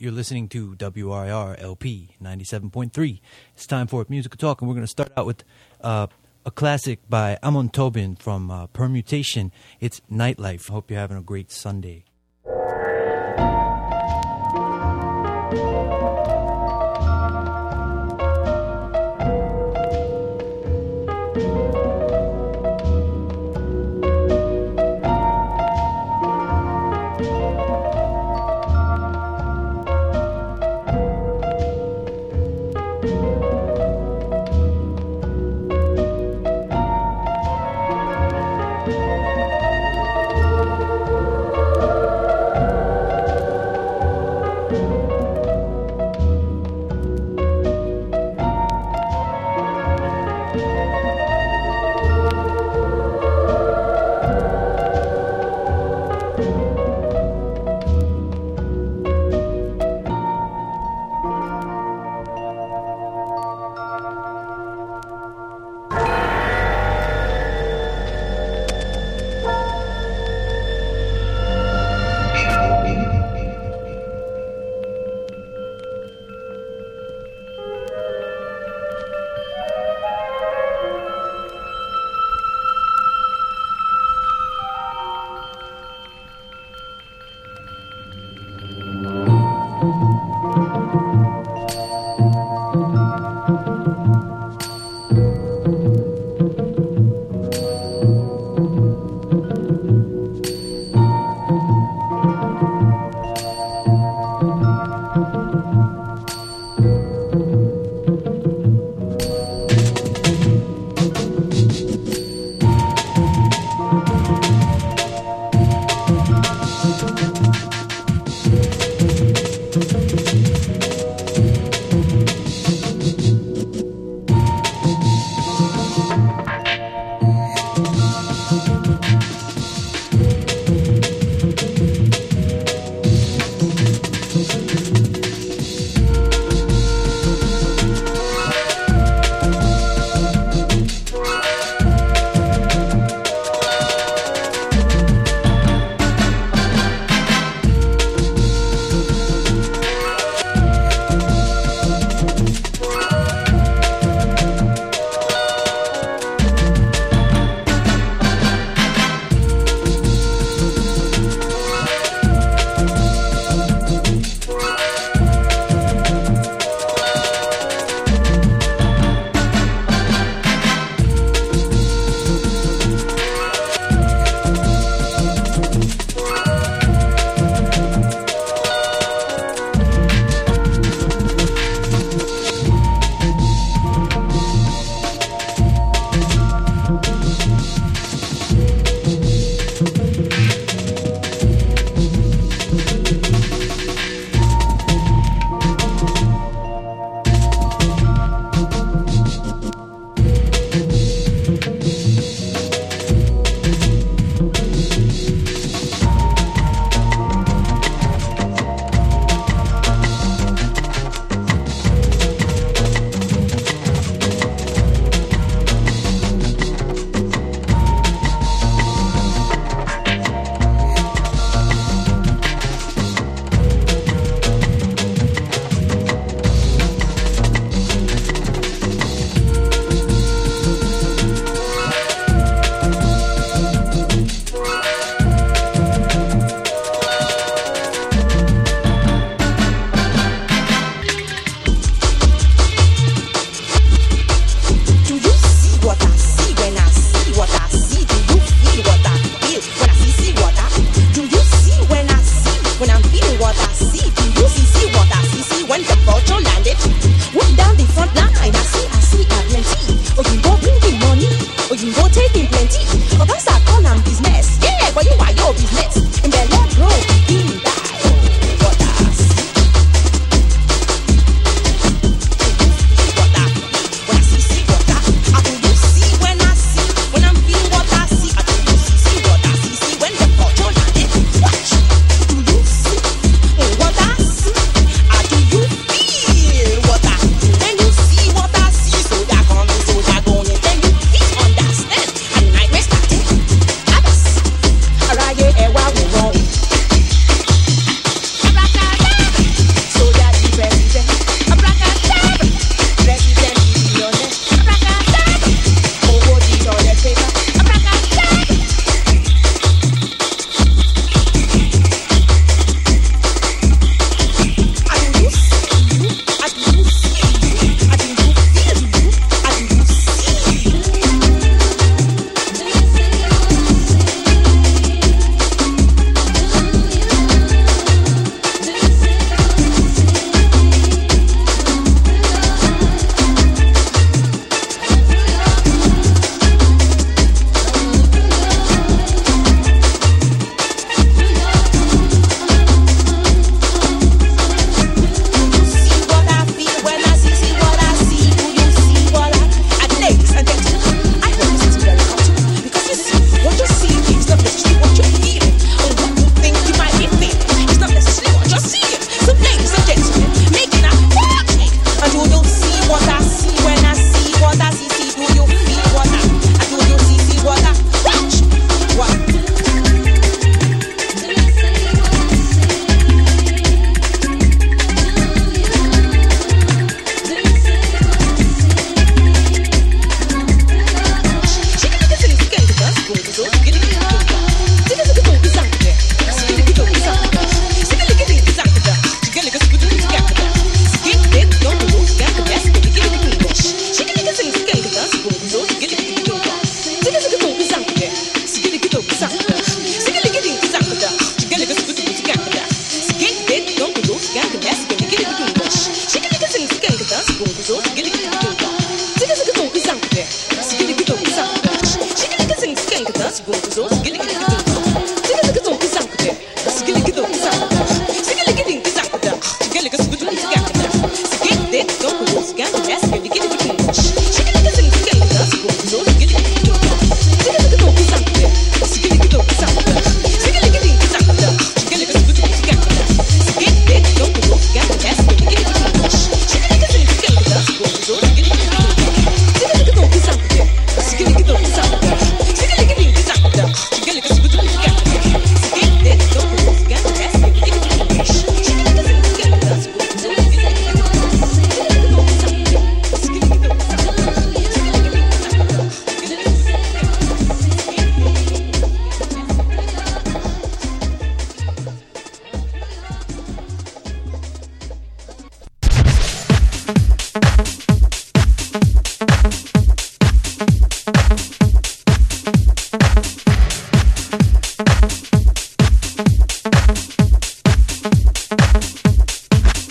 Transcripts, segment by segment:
You're listening to WRIR LP 97.3. It's time for Musical Talk, and we're going to start out with a classic by Amon Tobin from Permutation. It's Nightlife. Hope you're having a great Sunday.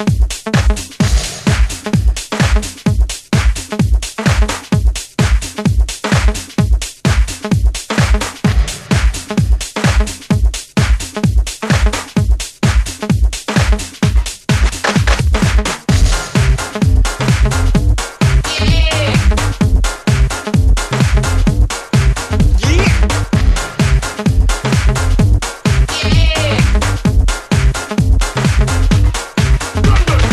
London.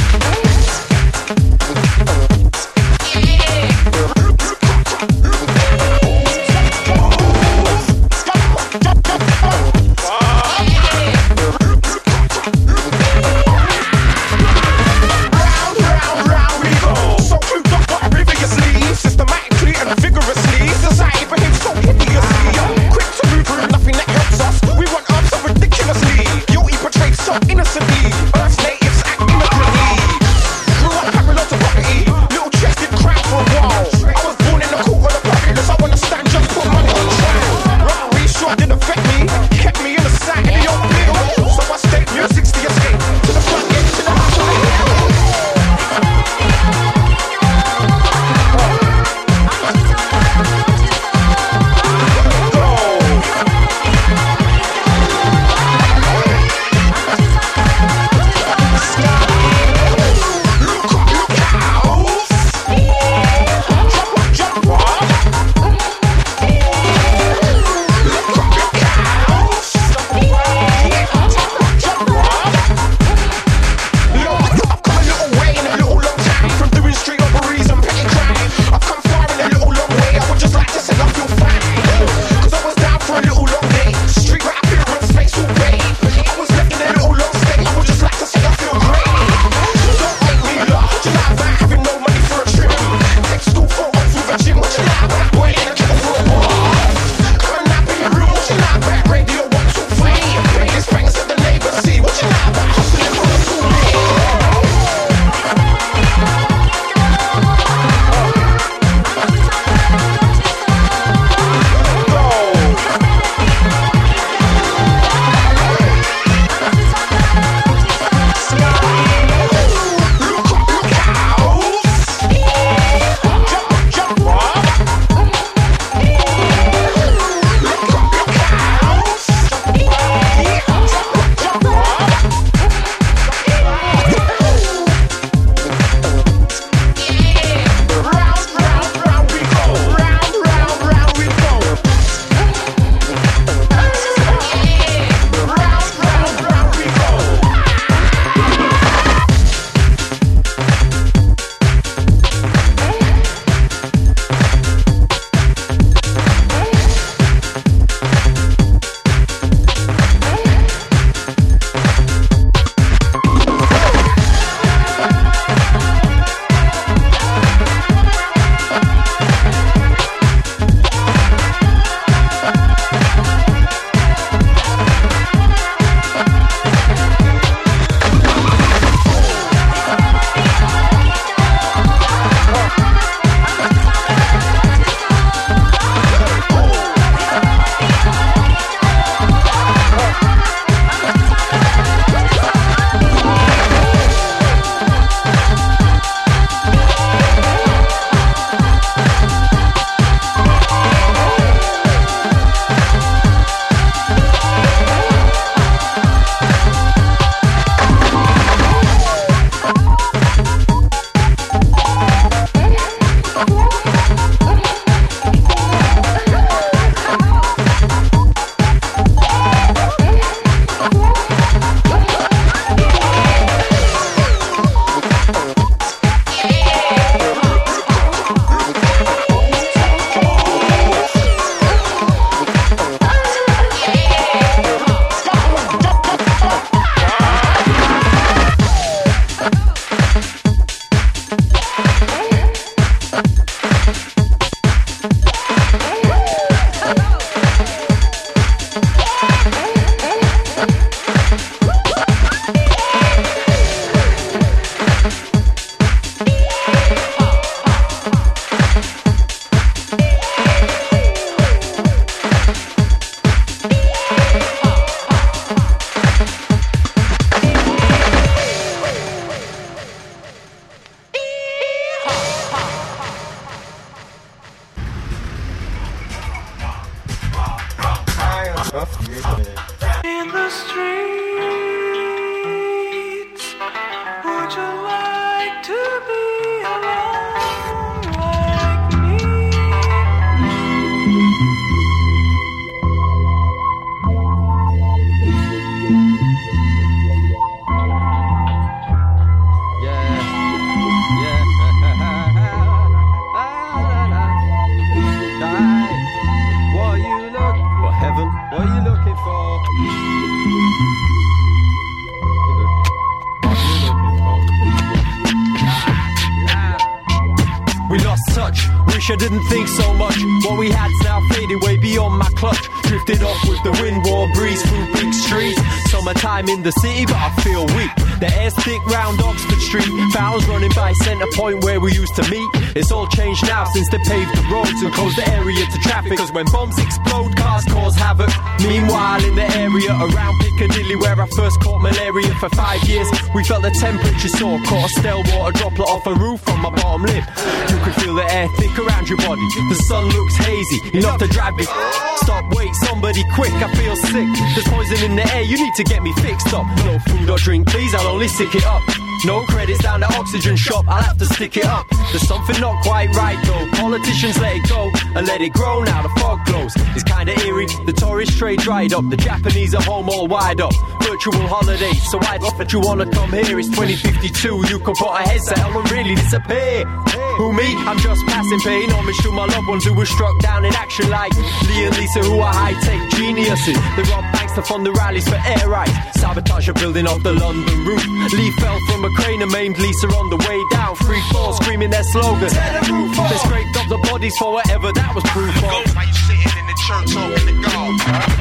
wish I didn't think so much. What we had's now faded way beyond my clutch. Drifted off with the wind, warm breeze through big streets. Summertime in the city, but I feel weak. The air's thick round Oxford Street. Fountains running by Centre Point where we used to meet. It's all changed now since they paved the roads and closed the area to traffic. Cause when bombs explode, cars cause havoc. Meanwhile in the area around Piccadilly where I first caught malaria for 5 years, we felt the temperature soar. Caught a stale water droplet off a roof on my bottom lip. You could feel the air thick around your body. The sun looks hazy, enough to drive me. Stop, wait, somebody quick, I feel sick. There's poison in the air, you need to get me fixed up. No food or drink please, I'll only stick it up. No credits down the oxygen shop, I'll have to stick it up. There's something not quite right though. Politicians let it go and let it grow, now the fog blows. It's kinda eerie, the tourist trade dried up. The Japanese are home all wide up. Virtual holiday, so why that you wanna come here? It's 2052, you can put a headset on and really disappear. Who me? I'm just passing pain homage to my loved ones who were struck down in action, like Lee and Lisa, who are high-tech geniuses. They rob banks to fund the rallies for air rights. Sabotage a building off the London roof. Lee fell from a crane and maimed Lisa on the way down. 3 floors screaming their slogan. Tear the roof off. They scraped up the bodies for whatever that was proof of. Why you sitting in the church talking to God?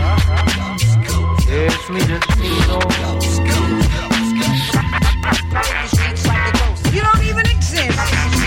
It's me just you don't even exist.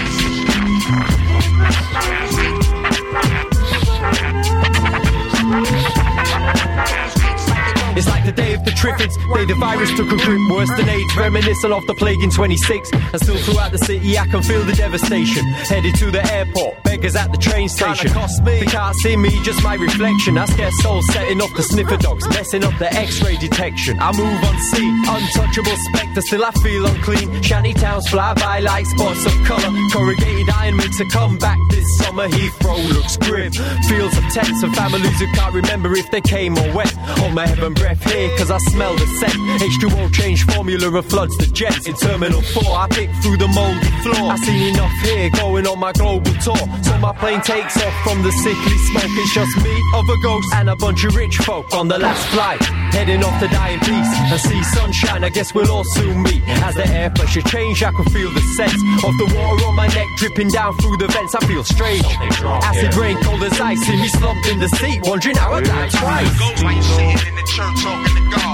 It's like the day of the Triffids, day the virus took a grip worse than AIDS, reminiscent of the plague in 26. And still throughout the city I can feel the devastation. Headed to the airport, beggars at the train station. They can't see me, just my reflection. I scare souls setting off the sniffer dogs, messing up the x-ray detection. I move unseen, untouchable spectre, still I feel unclean. Shanty towns fly by like spots of colour. Corrugated iron makes a comeback this summer. Heathrow looks grim, fields of tents and families who can't remember if they came or went. Hold my heaven breath here cause I smell the scent. H2O change formula and floods the jets. In Terminal 4 I pick through the mouldy floor. I seen enough here going on my global tour. So my plane takes off from the sickly smoke. It's just me, other ghosts and a bunch of rich folk on the last flight, heading off to die in peace and see sunshine. I guess we'll all soon meet. As the air pressure change I can feel the sense of the water on my neck dripping down through the vents. I feel strange, acid rain cold as ice. See me slumped in the seat wondering how I died twice. Ghost, why you sitting in the church talking to God?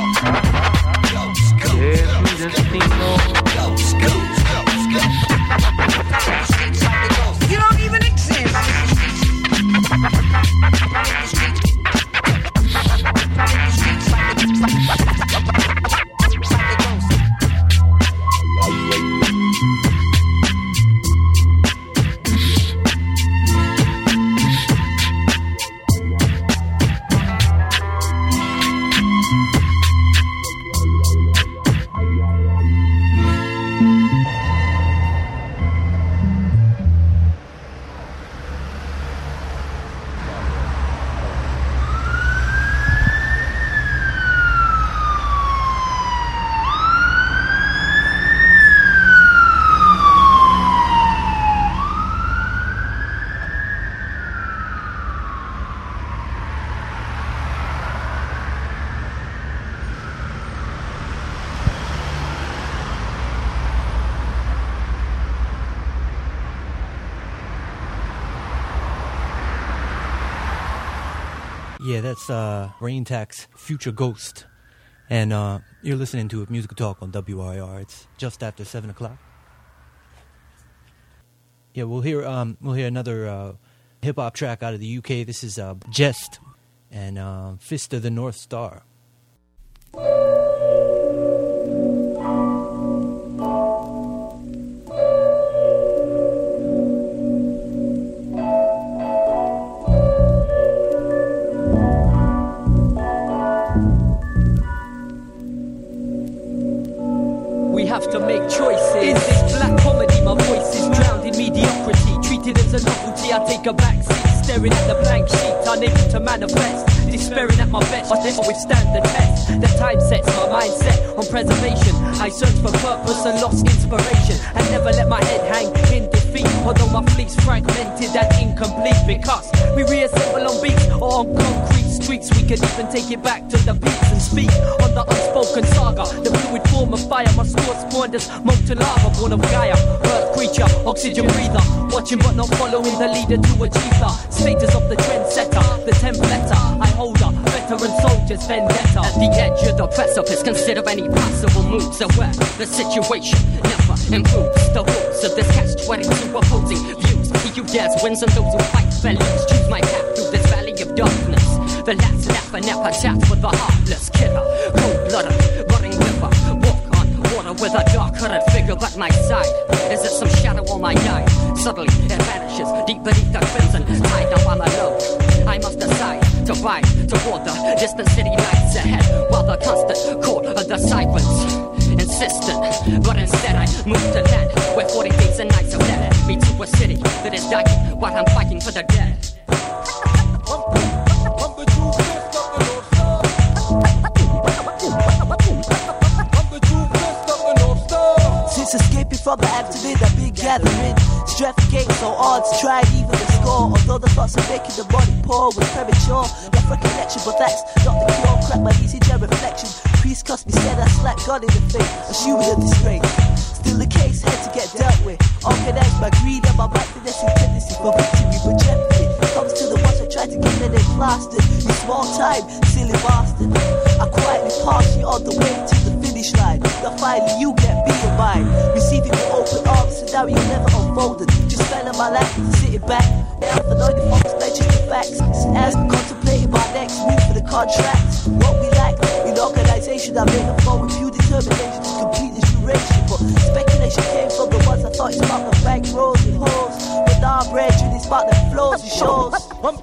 It's me just You don't even exist. Yeah, that's Rain Tax, Future Ghost. And you're listening to Musical Talk on WRIR. It's just after 7 o'clock. Yeah, we'll hear another hip-hop track out of the UK. This is Jest and Fist of the North Star. Have to make choices. In this black comedy, my voice is drowned in mediocrity. Treated as a novelty, I take a backseat. Staring at the blank sheet, unable to manifest. Despairing at my best, but never withstand the test. The time sets my mindset on preservation. I search for purpose and lost inspiration. I never let my head hang in defeat. feet, although my fleet's fragmented and incomplete, because we reassemble on beats or on concrete streets. We can even take it back to the beats and speak on the unspoken saga, the fluid form of fire. My sword spawned as molten lava, born of Gaia, earth creature, oxygen breather, watching but not following the leader to achieve the status of the trendsetter, the templater. I hold a veteran soldier's vendetta. At the edge of the precipice, consider any possible moves aware. The situation never improves. The rules of this catch-22 opposing views. He who dares wins and those who fight for lose. Choose my path through this valley of darkness. The last laugh and epitaph for the heartless killer. Cold-blooded, running river. Walk on water with a dark-hooded figure at my side. Is it some shadow on my eye? Suddenly it vanishes deep beneath the crimson tide. Now I'm alone. I must decide to ride toward the distant city lights ahead, while the constant call of the sirens insistent. But instead I move to land where 40 days and nights have led me to a city that is dying while I'm fighting for the dead. Since escaping from the accident, a big gathering. Strength gained so odds tried even to score. Although the thoughts of making the body poor was premature. Not for connection, but that's not the cure. Crack my easy jet reflection. Priest cussed me, said I slapped God in the face, assuming a disgrace. Still the case had to get dealt with. Organized by greed and my mindfulness and tendency for victory, but jeopardy comes to the ones that try to get it plastered. In small time, silly bastard. I quietly pass you on the way to the finish line. Now finally you get me in mind. Receiving with open arms, scenario never unfolded. Just fell in my lap, sitting back. Now the noise of folks mentions the facts. As contemplating my next move for the contract. What we lack in organization, I made a fall with pure determination to complete this duration. But speculation came from the ones I thought it's about the bank rolls and holes. But now I'm raging, it's about the flows and shows. I'm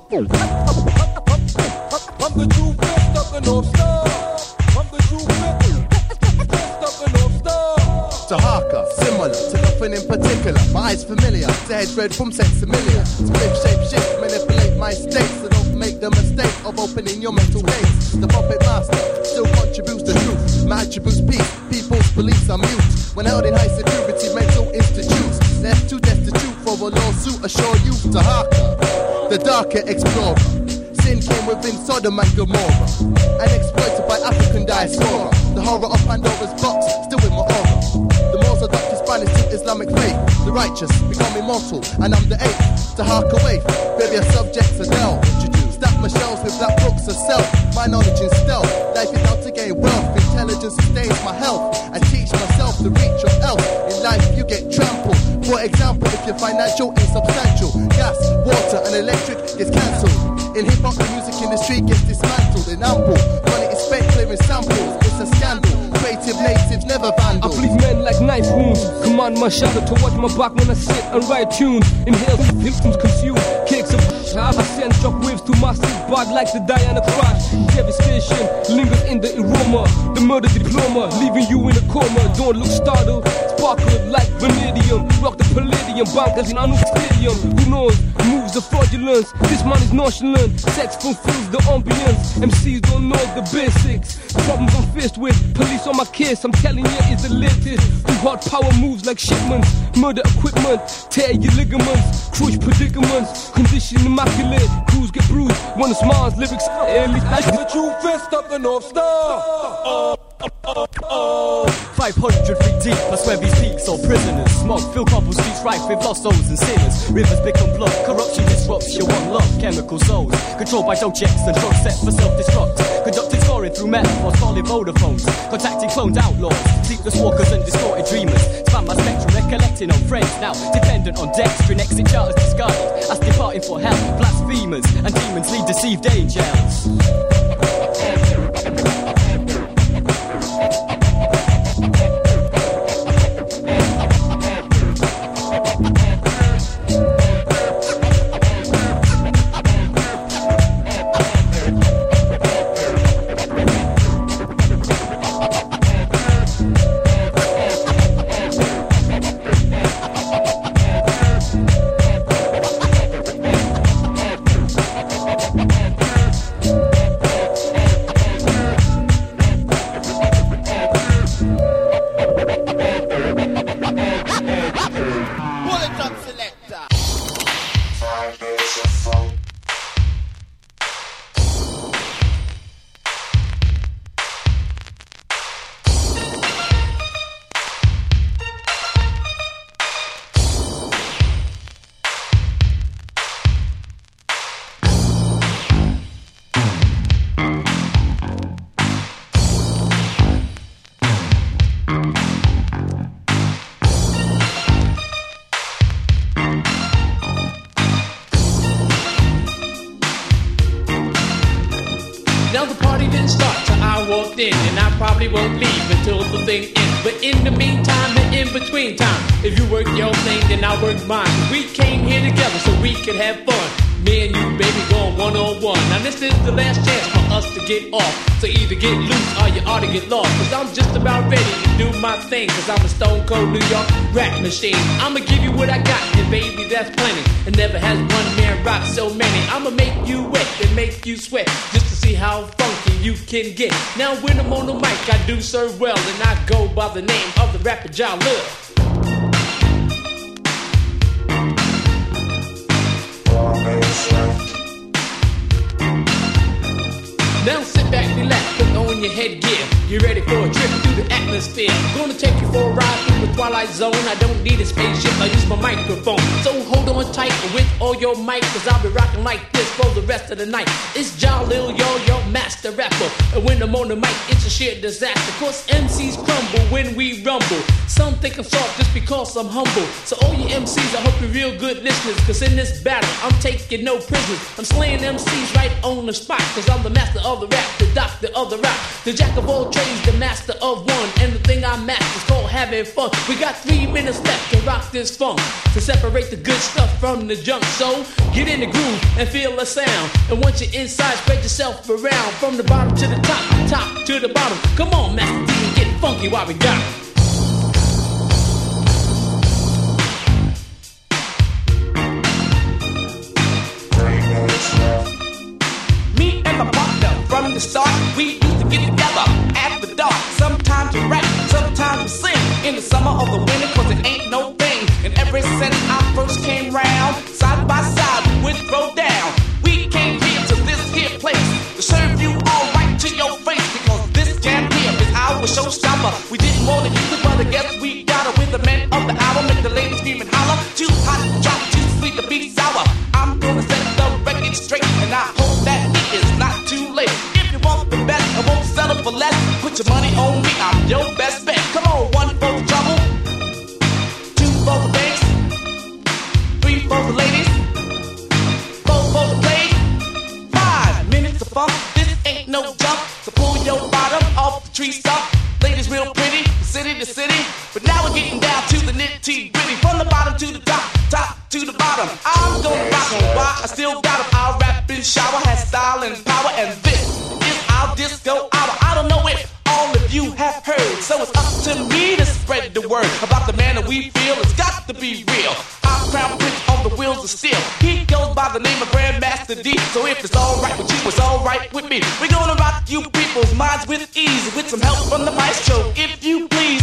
the true best of the North Star. I'm the true best of the North Star. To Haka, similar to nothing in particular. My eyes familiar, to head read from sensimilia. Split shape shift, manipulate my state. So don't make the mistake of opening your mental gaze. The puppet master still contributes the truth. My attributes peace, people's beliefs are mute. When held in high security mental institutes. Left too destitute for a lawsuit, assure you to Haka, the darker explorer. Sin came within Sodom and Gomorrah, and exploited by African diaspora. The horror of Pandora's box, still in my aura. The most adopted Spanish to Islamic faith. The righteous become immortal, and I'm the eighth to hark away. Various subjects are now introduced. Stack my shelves with black books of self. My knowledge in stealth. Life is out to gain wealth. Intelligence sustains my health. I teach myself to reach or else. In life you get trampled. For example, if your financial is substantial, gas, water, and electric gets cancelled. In hip-hop, the music industry gets dismantled in ample. Money is spent clearing samples, it's a scandal. Creative natives never vandals. I bleed men like knife wounds. Command my shadow to watch my back when I sit and write tunes. Inhale, victims consume. Kicks of I send shockwaves to my sleep bag like the Diana crash. Devastation lingers in the aroma. The murder diploma, leaving you in a coma. Don't look startled, sparkle like vanadium. Rock the palladium, bankers in Anu Stadium. Who knows, moves of fraudulence. This man is nonchalant, sex fulfills the ambience. MCs don't know the basics. Problems I'm faced with, police on my case. I'm telling you it's the latest. Who hard power moves like shipments. Murder equipment, tear your ligaments. Crush predicaments, condition immaculate. Crews get bruised when the smiles, lyrics like the true fist of the North Star. 500 feet deep, I swear these peaks are prisoners. Smoke, fill cobble streets rife with lost souls and sinners. Rivers become blood, corruption disrupts your one love. Chemical souls, controlled by subjects and drugs set for self-destruct. Conducted scoring through metaphors, calling Vodafones. Contacting cloned outlaws, sleepless walkers and distorted dreamers. Span my spectrum, recollecting on friends. Now dependent on dextrin, exit charters disguised as departing for hell. Blasphemers and demons lead deceived angels. probably won't leave until the thing ends. But in the meantime and in between time, if you work your thing, then I work mine. We came here together so we could have fun. Me and you, baby, going one-on-one. Now this is the last chance for us to get off. So either get loose or you ought to get lost. Cause I'm just about ready to do my thing. Cause I'm a stone cold New York rap machine. I'ma give you what I got, and baby, that's plenty. And never has one man rocked so many. I'ma make you wet and make you sweat, just to see how funky you can get. Now when I'm on the mic, I do serve well. And I go by the name of the rapper Ja Love. Now sit back, relax, put on your headgear. Get ready for a trip through the atmosphere. Gonna take you for a ride through the twilight zone. I don't need a spaceship, I use my microphone. So hold on tight with all your might, cause I'll be rocking like this for the rest of the night. It's Jalil, your master rapper. And when I'm on the mic, it's a sheer disaster. Cause MCs crumble when we rumble. Some think I'm soft just because I'm humble. So all you MCs, I hope you're real good listeners. Cause in this battle, I'm taking no prisoners. I'm slaying MCs right on the spot. Cause I'm the master of the rap, the doctor of the rap, the jack of all trades, the master of one. And the thing I master is called having fun. We got 3 minutes left to rock this funk, to separate the good stuff from the junk. So get in the groove and feel the sound. And once you're inside, spread yourself around, from the bottom to the top, top to the bottom. Come on, Master D, and get funky while we got it. Me and my partner from the start, we used to get together at the dark. Sometimes we rap, sometimes we sing. In the summer or the winter, cause it ain't no thing. And ever since I first came round, side by side we would throw down. We came here to this here place to serve you all right to your face. Because this jam here is our showstopper. We didn't want to use it, but I guess we got it with the men of the hour. Make the ladies scream and holler. Too hot, drop, too sweet, the beat's sour. I'm gonna set the record straight, and I hope that it is not too late. If you want the best, I won't settle for less. Put your money on me, I'm your best bet. Come on, 1 for the trouble, 2 for the banks, 3 for the ladies, 4 for the play. 5 minutes of funk, this ain't no jump. So pull your bottom off the tree stump. Ladies real pretty, from city to city. But now we're getting down to the nitty gritty. From the bottom to the top, top to the bottom. I'm gonna rock 'em, why I still got 'em. I'll rap and shower, has style and power. And this is our disco hour. I don't know if all of you have heard, so it's up to me to spread the word about the man that we feel. It's got to be real. Our crown prince on the wheels of steel. He goes by the name of Grandmaster D. So if it's alright with you, it's alright with me. We're gonna rock you people's minds with ease, with some help from the maestro, if you please.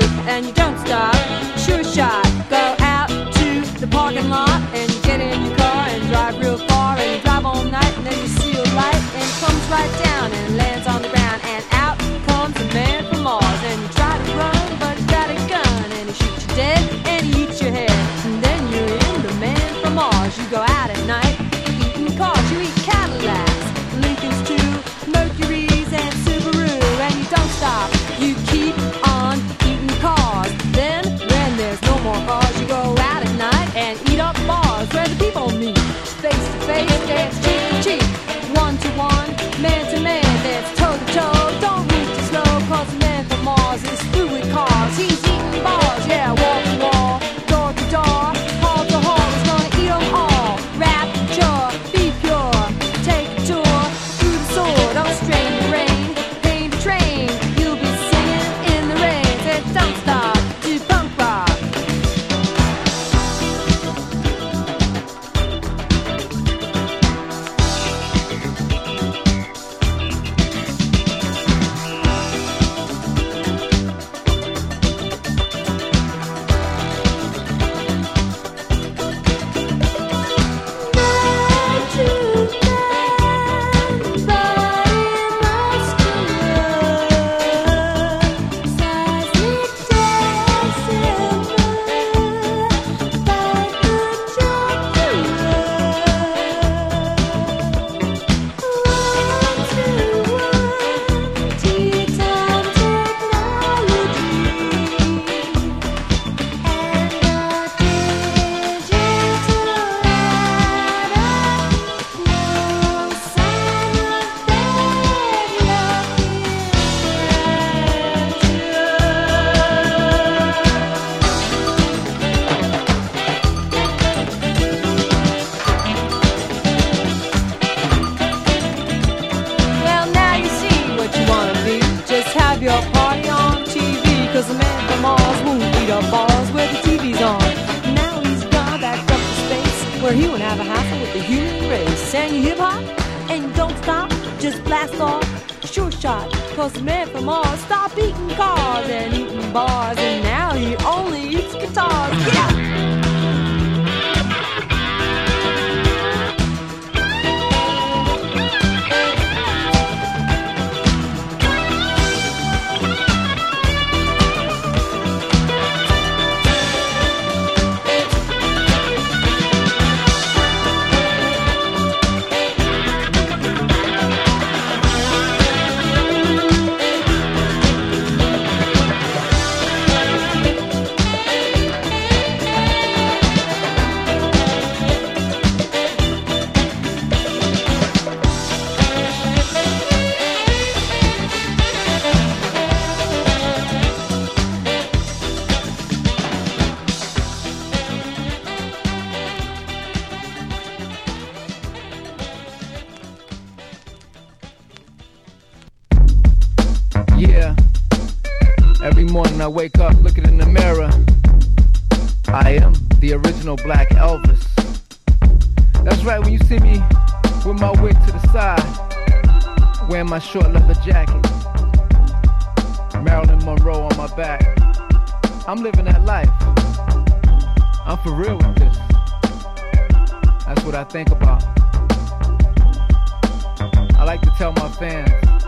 and you don't stop. Sure shot, go out to the parking lot and you get in your car and drive real far and you drive all night and then you see a light and it comes right down and lands on the ground and out comes a man from Mars and you try to run but he's got a gun and he shoots you dead and he eats your head and then you're in the man from Mars. You go out at night eating cars, you eat Cadillacs, Lincolns too, Mercuries and Subaru and you don't stop. You keep on eating cars. Then, when there's no more cars, you go out at night and eat up bars where the people meet. Face to face, dance cheek to cheek. One to one, man to man, dance toe to toe. Don't move too slow, cause the man from Mars is through with cars. He's eating bars, yeah, wall to wall, door to door, hall to hall. He's gonna eat them all. Rapture, be pure, take a tour through the sword. Don't strain the rain, paint the train. You'll be singing in the rain. Said don't stop to punk rock. Well, now you see what you wanna be. Just have your party on TV. Cause the man from Mars won't eat up bars where the TV's on. Now he's gone back up to space where he won't have a hassle with the human race. And you hip hop and you don't stop, just blast off. Sure shot, cause the man from Mars stopped eating cars and eating bars. And now he only eats guitars. Get out! Yeah, every morning I wake up looking in the mirror. I am the original Black Elvis. That's right, when you see me with my wig to the side, wearing my short leather jacket, Marilyn Monroe on my back, I'm living that life. I'm for real with this. That's what I think about. I like to tell my fans,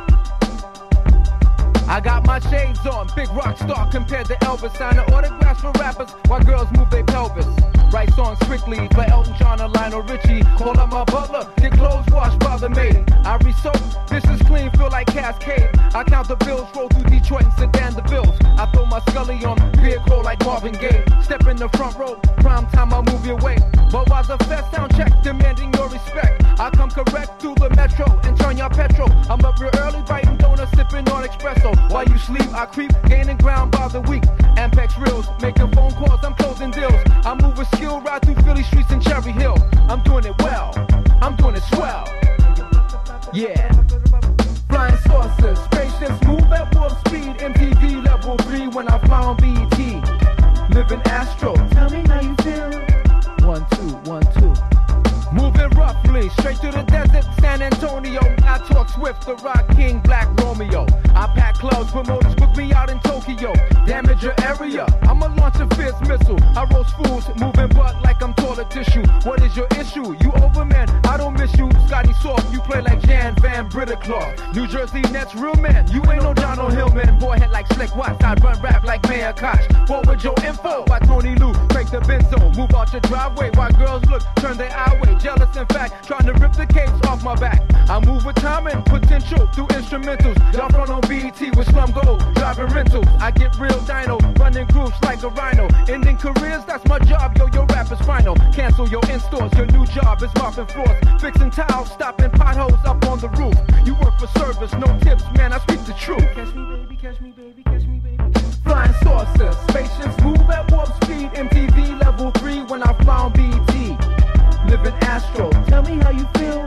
I got my shades on, big rock star compared to Elvis. Signing autographs for rappers while girls move their pelvis. Write songs strictly for Elton John or Lionel Richie. Call up my butler, get clothes washed by the maid. I re-soap, this is clean, feel like Cascade. I count the bills, roll through Detroit and Sedan the bills. I throw my Scully on, vehicle like Marvin Gaye. Step in the front row, prime time I move your way. But while the fest sound check, demanding your respect, I come correct through the metro and turn your petrol. I'm up real early, biting donuts, sipping on espresso. While you sleep, I creep, gaining ground by the week. Ampex reels, making phone calls, I'm closing deals. I move with skill, ride through Philly streets and Cherry Hill. I'm doing it well, I'm doing it swell. Yeah. Flying saucers, spaceships move at warp speed. MTV level 3 when I fly on BET. Living Astro, tell me how you feel. 1, 2, 1, 2. Moving roughly, straight to the desert, San Antonio. I talk Swift, the Rock King, Black Romeo. I pack clubs, promoters book me out in Tokyo. damage your area. I'ma launch a fierce missile. I roast fools, moving butt like I'm toilet tissue. What is your issue? You over, man, I don't miss you. Scotty Soft, you play like Jan Van Brittaclaw. New Jersey Nets, real man, you ain't no Donald Hillman. Boy, head like Slick Watts, I run rap like Mayor Koch. Forward your info by Tony Lou, break the benzo. Move out your driveway while girls look, turn their eye way. Jealous, in fact, trying to rip the capes off my back. I move with time and potential through instrumentals. Y'all front on BET with slum gold, driving rentals. I get real dino, running groups like a rhino. Ending careers, that's my job, yo, your rap is final. Cancel your in-stores, your new job is mopping floors. Fixing tiles, stopping potholes up on the roof. You work for service, no tips, man, I speak the truth. Catch me, baby, catch me, baby, catch me, baby. Flying saucers, spaceships move at warp speed. MTV level 3 when I fly on BET. Living Astro, tell me how you feel.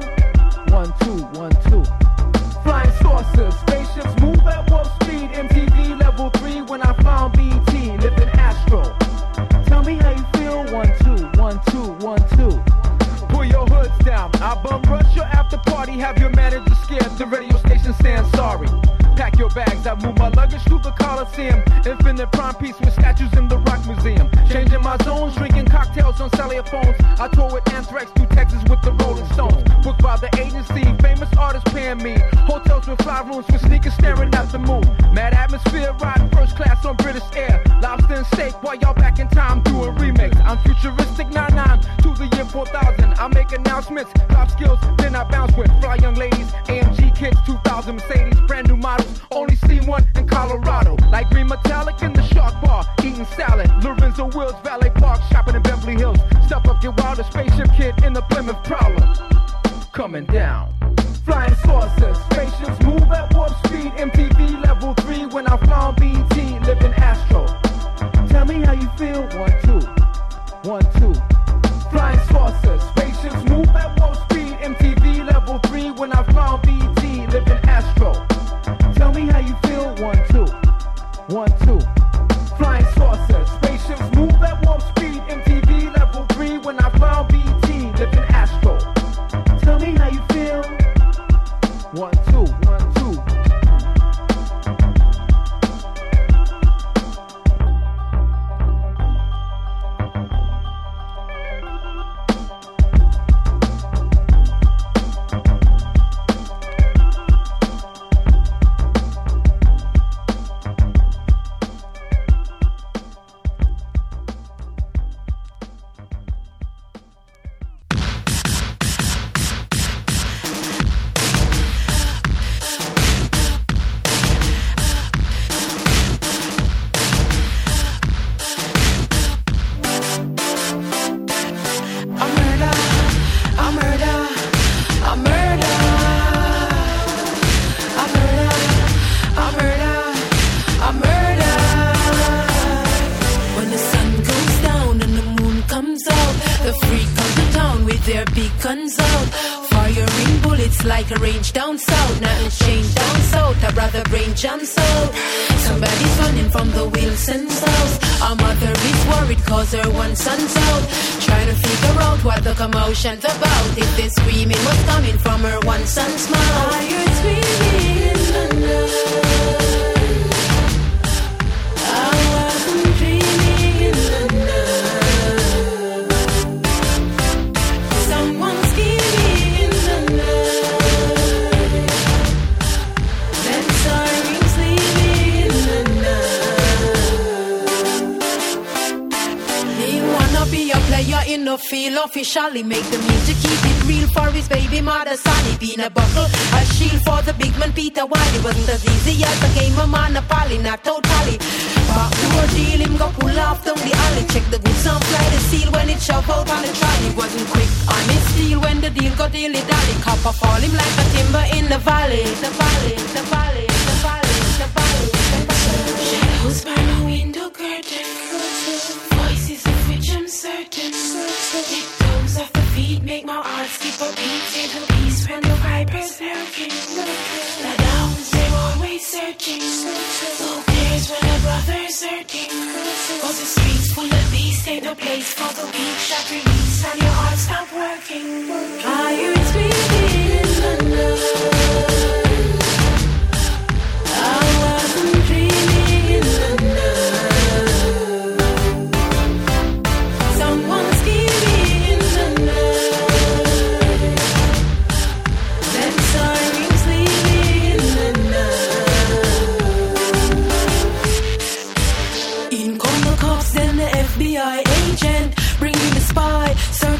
1, 2, 1, 2. Flying saucers, spaceships move at warp speed. MTV level 3 when I fly on BET. Living Astro, tell me how you feel. 1, 2, 1, 2, 1, 2. Pull your hoods down, I bum rush your after party. Have your manager scared, the radio station saying sorry. Pack your bags, I move my luggage to the Coliseum. Infinite prime piece with statues in the Rock Museum. Changing my zones, drinking cocktails on cellular phones. I tour with Anthrax through Texas with the Rolling Stones. Booked by the agency, famous artists paying me. Hotels with 5 rooms with sneakers staring at the moon. Mad atmosphere, riding first class on British Air. Lobster and steak while y'all back in time doing remakes. I'm futuristic 99 to the year 4000. I make announcements, top skills, then I bounce with fly young ladies. AMG kicks, 2000 Mercedes, brand new models. Only seen one in Colorado. Like green metallic in the Shark Bar, eating salad. Lorenzo Wills, Valet Park, shopping in Beverly Hills. Step up, get wild, a spaceship kid in the Plymouth Prowler. Coming down. Flying saucers, spaceships move at warp speed. MTV level 3 when I fly on BET. Living Astro. Tell me how you feel. 1, 2. 1, 2. Flying saucers, spaceships move at warp speed. MTV level 3 when I fly on BET. Living Astro. Tell me how you feel. 1, 2. 1, 2. Flying saucers, spaceships move at warp speed. MTV level 3 when I fly on BET. Living Astro. Tell me how you feel. 1, 2, 1, 2. Jumps out. Somebody's running from the Wilson's house. Our mother is worried cause her one son's out. Trying to figure out what the commotion's about. If the screaming was coming from her one son's mouth. I heard screaming in the night. I wasn't dreaming in the night. Someone screaming in the night. Then sirens leaving in the night. He wanna be a player in the field officially. Make the music, keep it real for his baby mother Sonny. Being a buckle, a shield for the big man Peter Wiley. Wasn't as easy as a game of Monopoly, not totally. Back to a deal, him go pull off down the alley. Check the goods and fly the seal when it shove out on the trolley. Wasn't quick on his steel when the deal got dilly-dally. Copper fall him like a timber in the valley. The valley, the valley, the valley, the valley, the valley. Shadows by my window curtain. Voices of which I'm certain. Toes off the feet make my heart skip a beat. Say the peace when the vipers lurking. The downs, they're always searching. Who cares when a brother's hurting? Cause the streets full of beasts ain't no place for the weak. Shot release and your heart stop working. I hear it screaming in the night. I wasn't dreaming in the night.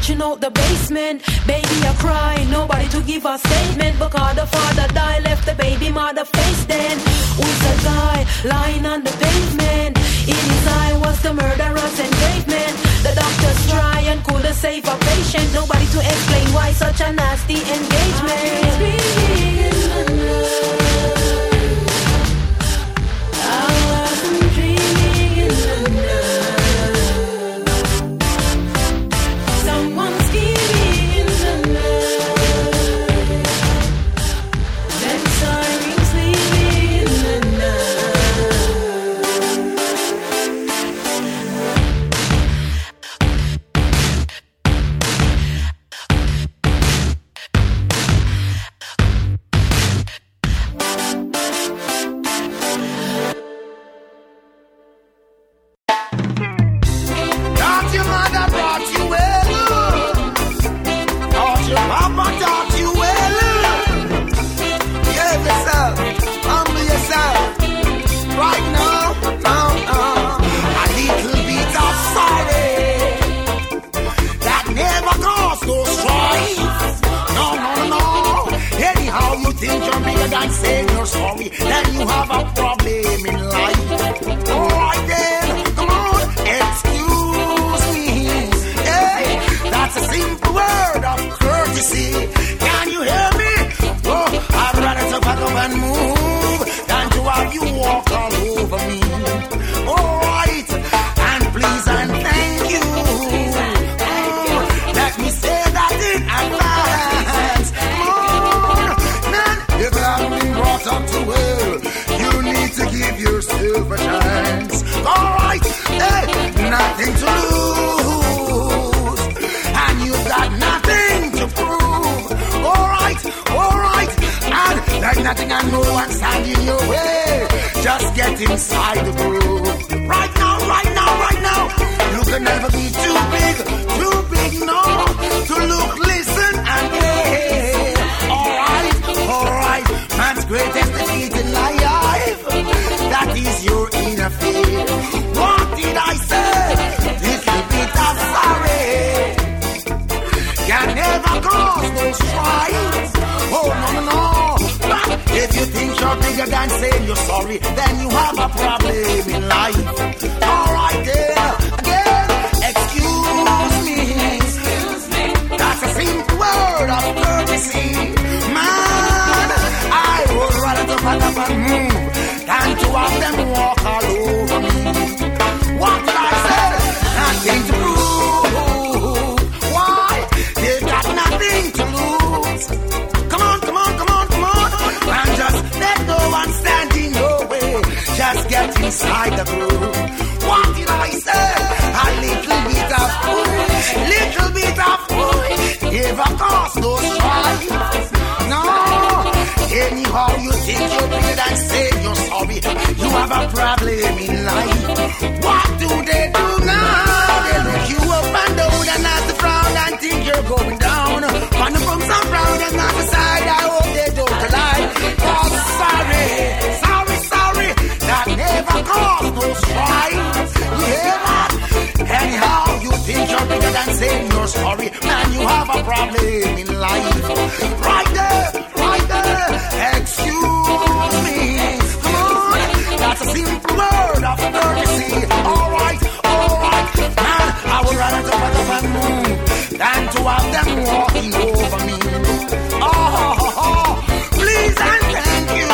crashing out the basement. Baby, I cry, nobody to give a statement. Because the father died, left the baby mother face then. With a guy lying on the pavement. In his eye was the murderous engravement. The doctors try and couldn't save a patient. Nobody to explain why such a nasty engagement. Nothing and no one standing your way. Just get inside the groove. Right now, right now, right now. You can never be too big, no. To look, listen, and play. Alright, man's greatest defeat in life. That is your inner fear. What did I say? Little bit of sorry can never cause no strife. Oh, no. If you think you're bigger than saying you're sorry, then you have a problem in life. Alright there, again, excuse me. That's a simple word of courtesy. Man, I would rather to pack up and move than to have them walk all over me. What did I say? Nothing to prove. Why? They got nothing to lose. Come on. And just let no one stand in your way. Just get inside the groove. What did I say? A little bit of food. Never cause no strife. No. Anyhow you think you're bigger than say you're sorry. You have a problem in life. What do they do now? They look you up and down and not the frown and think you're going down. One from some frown and not the side. I hope they don't lie. Cause sorry, that never caused no strife. You hear that? Anyhow, you think you're bigger than saying you're sorry. Man, you have a problem in life. Right there, excuse me. Come on, that's a simple word of courtesy. Alright, man, I would rather to put up and move than to have them walking over me. Please and thank you.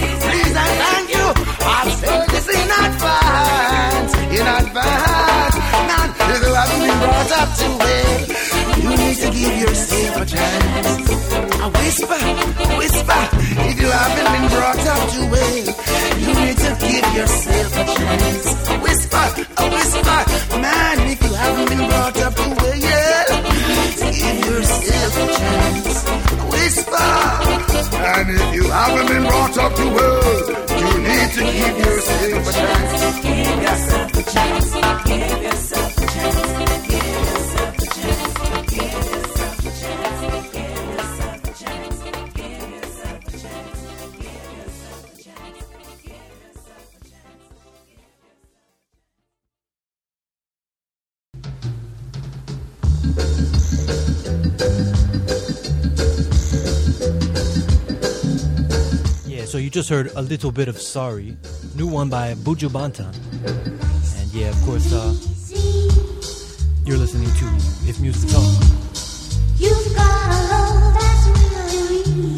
I've said this in advance. Man, if you haven't been brought up to it, you need to give yourself a chance. A whisper. If you haven't been brought up to it, you need to give yourself a chance. A whisper. Man, if you haven't been brought up to it, yeah, give yourself a chance. A whisper. And if you haven't been brought up to it, you need to give yourself a chance. Give yourself a chance. Give yourself a chance. Give yourself a chance. Give yourself a chance. Give yourself a chance. Give yourself a chance. Give yourself a chance. So you just heard a little bit of Sorry, new one by Buju Banton. And yeah, of course, you're listening to If Music Talk. You've got a love that's really real.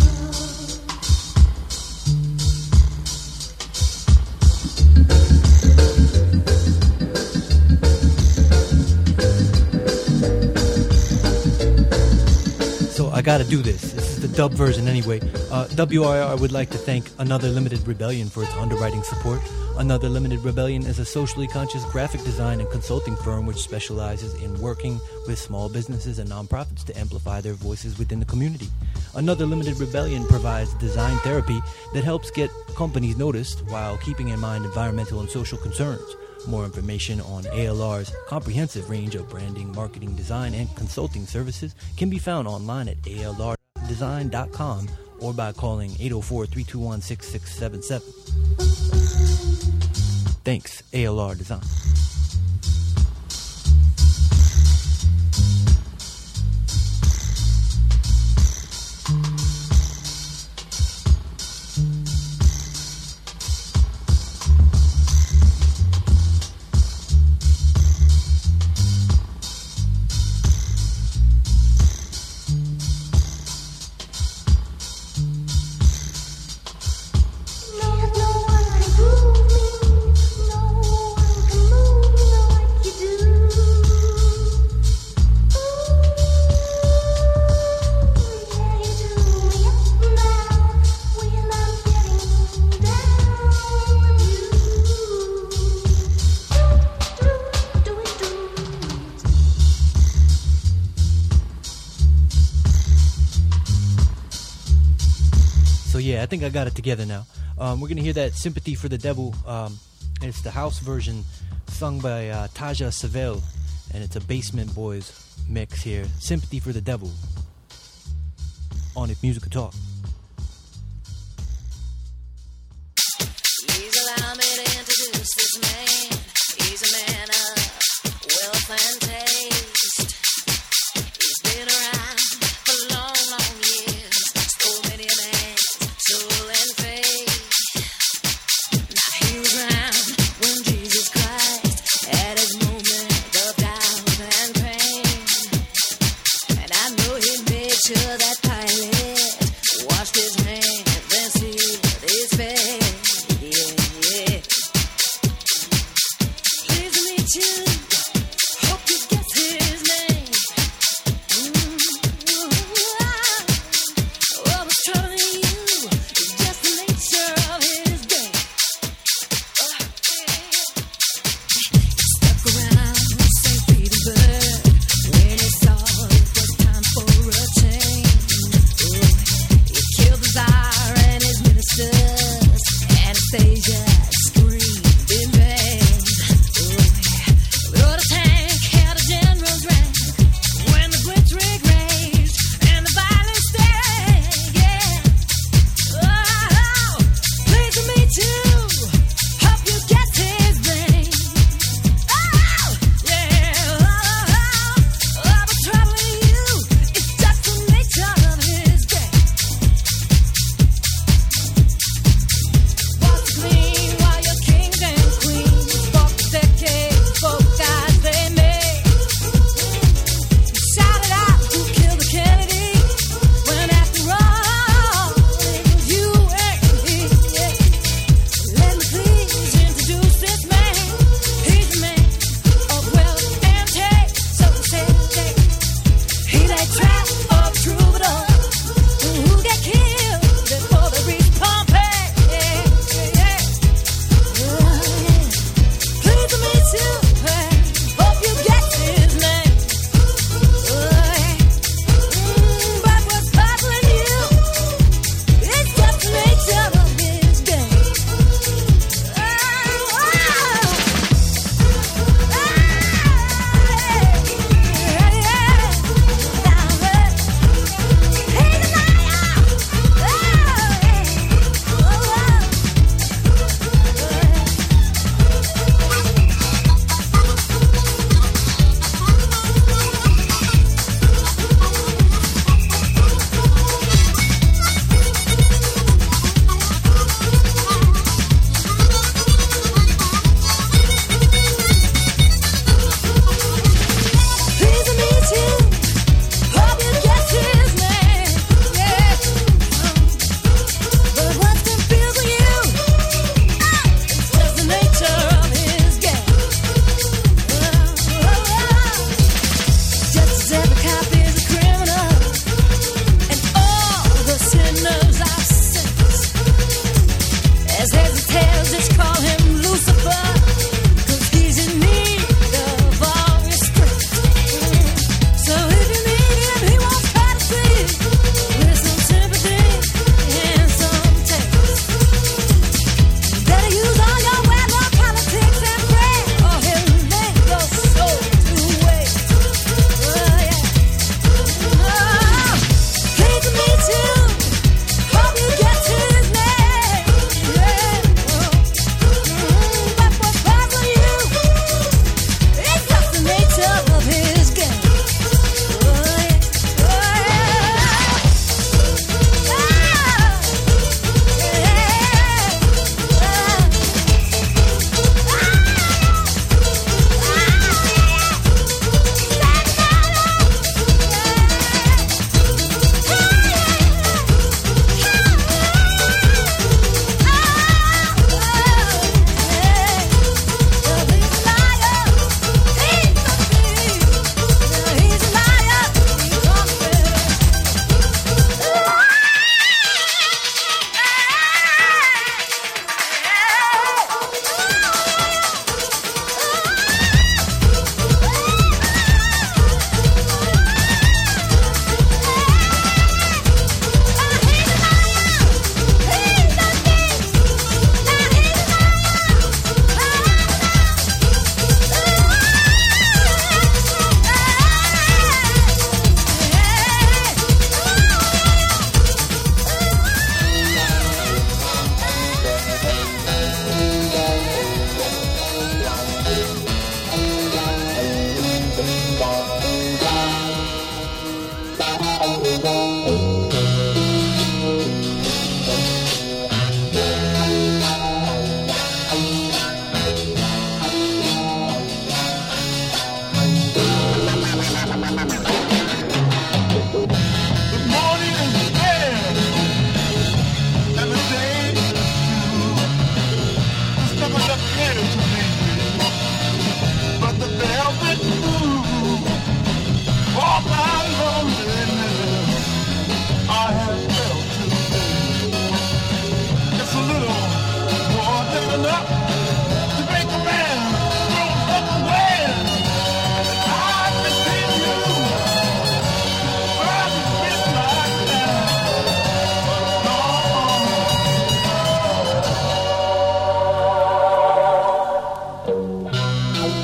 So I gotta do this. This is the dub version anyway. WIR would like to thank Another Limited Rebellion for its underwriting support. Another Limited Rebellion is a socially conscious graphic design and consulting firm which specializes in working with small businesses and nonprofits to amplify their voices within the community. Another Limited Rebellion provides design therapy that helps get companies noticed while keeping in mind environmental and social concerns. More information on ALR's comprehensive range of branding, marketing, design, and consulting services can be found online at alrdesign.com or by calling 804-321-6677. Thanks, ALR Design. Yeah, I think I got it together now. We're going to hear that Sympathy for the Devil. It's the house version sung by Taja Savelle, and it's a Basement Boys mix here. Sympathy for the Devil on If Music Could Talk. Please allow me to introduce this man. He's a man of wealth and taste. He's been around for long, long years. Stole many a man's soul and faith. Now he was around when Jesus Christ had his moment of doubt and pain. And I know he made sure that Pilate washed his hands and sealed his face. Yeah. Pleased to meet you. Hope you guess his name. What was troubling you is just the nature of his game. Stuck around St. Petersburg when he saw it was time for a change. He killed the Tsar and his ministers. Anastasia screamed in vain.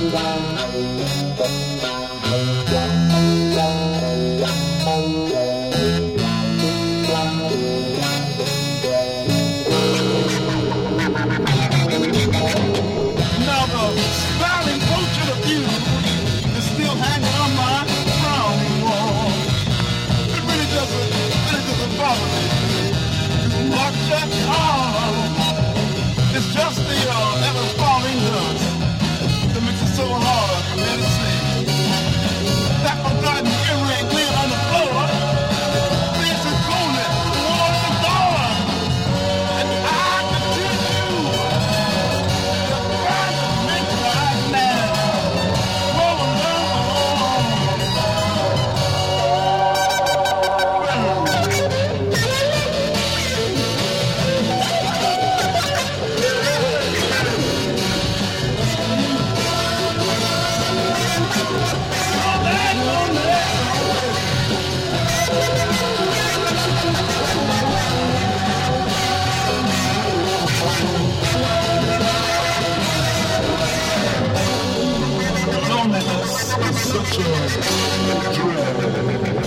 Now the smiling portrait of you is still hanging on my frowning wall. It really doesn't bother me much at all. It's just the ever falling dust that makes it so hard for me to see. That forgotten earring laying on the floor makes it coolly towards the door. And I can tell you loneliness is such a dread.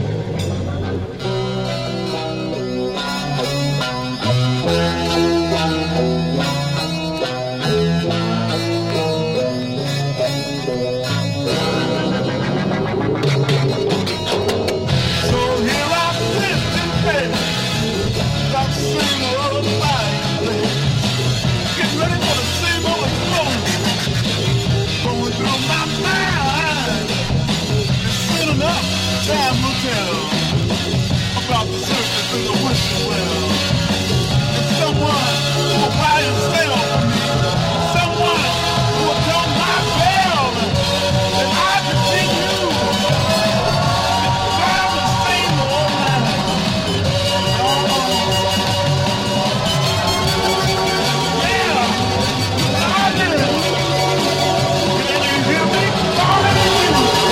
Time will tell about the surface and the wishing well. And someone who will buy and sell for me, someone who will tone my bell, and I continue to drive the same old line. Yeah, I live. Can you hear me calling you?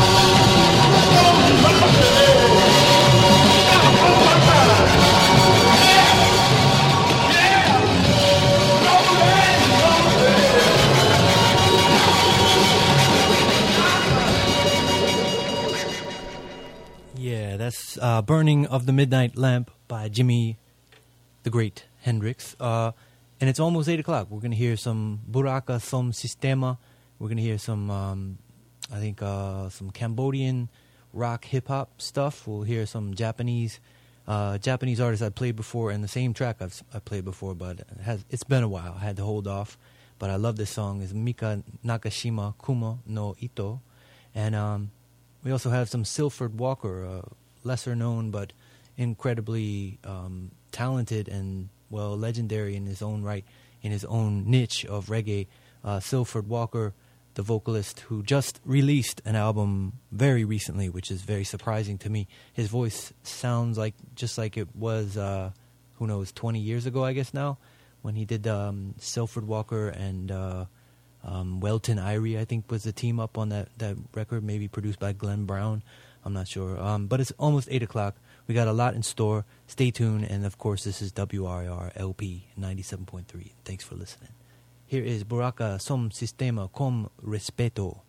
Yeah, that's Burning of the Midnight Lamp by Jimi the Great Hendrix. And it's almost 8 o'clock. We're going to hear some Buraka Som Sistema. We're going to hear some, some Cambodian rock hip-hop stuff. We'll hear some Japanese artists I played before, and the same track I played before, but it's been a while. I had to hold off. But I love this song. It's Mika Nakashima Kumo no Ito. And we also have some Silford Walker, lesser known but incredibly talented and, well, legendary in his own right, in his own niche of reggae. Silford Walker, the vocalist who just released an album very recently, which is very surprising to me. His voice sounds just like it was, 20 years ago, I guess now, when he did Silford Walker and Welton Irie, I think, was the team up on that record, maybe produced by Glenn Brown. I'm not sure. But it's almost 8 o'clock. We got a lot in store. Stay tuned. And, of course, this is WRIR LP 97.3. Thanks for listening. Here is Buraka Som Sistema con Respeto.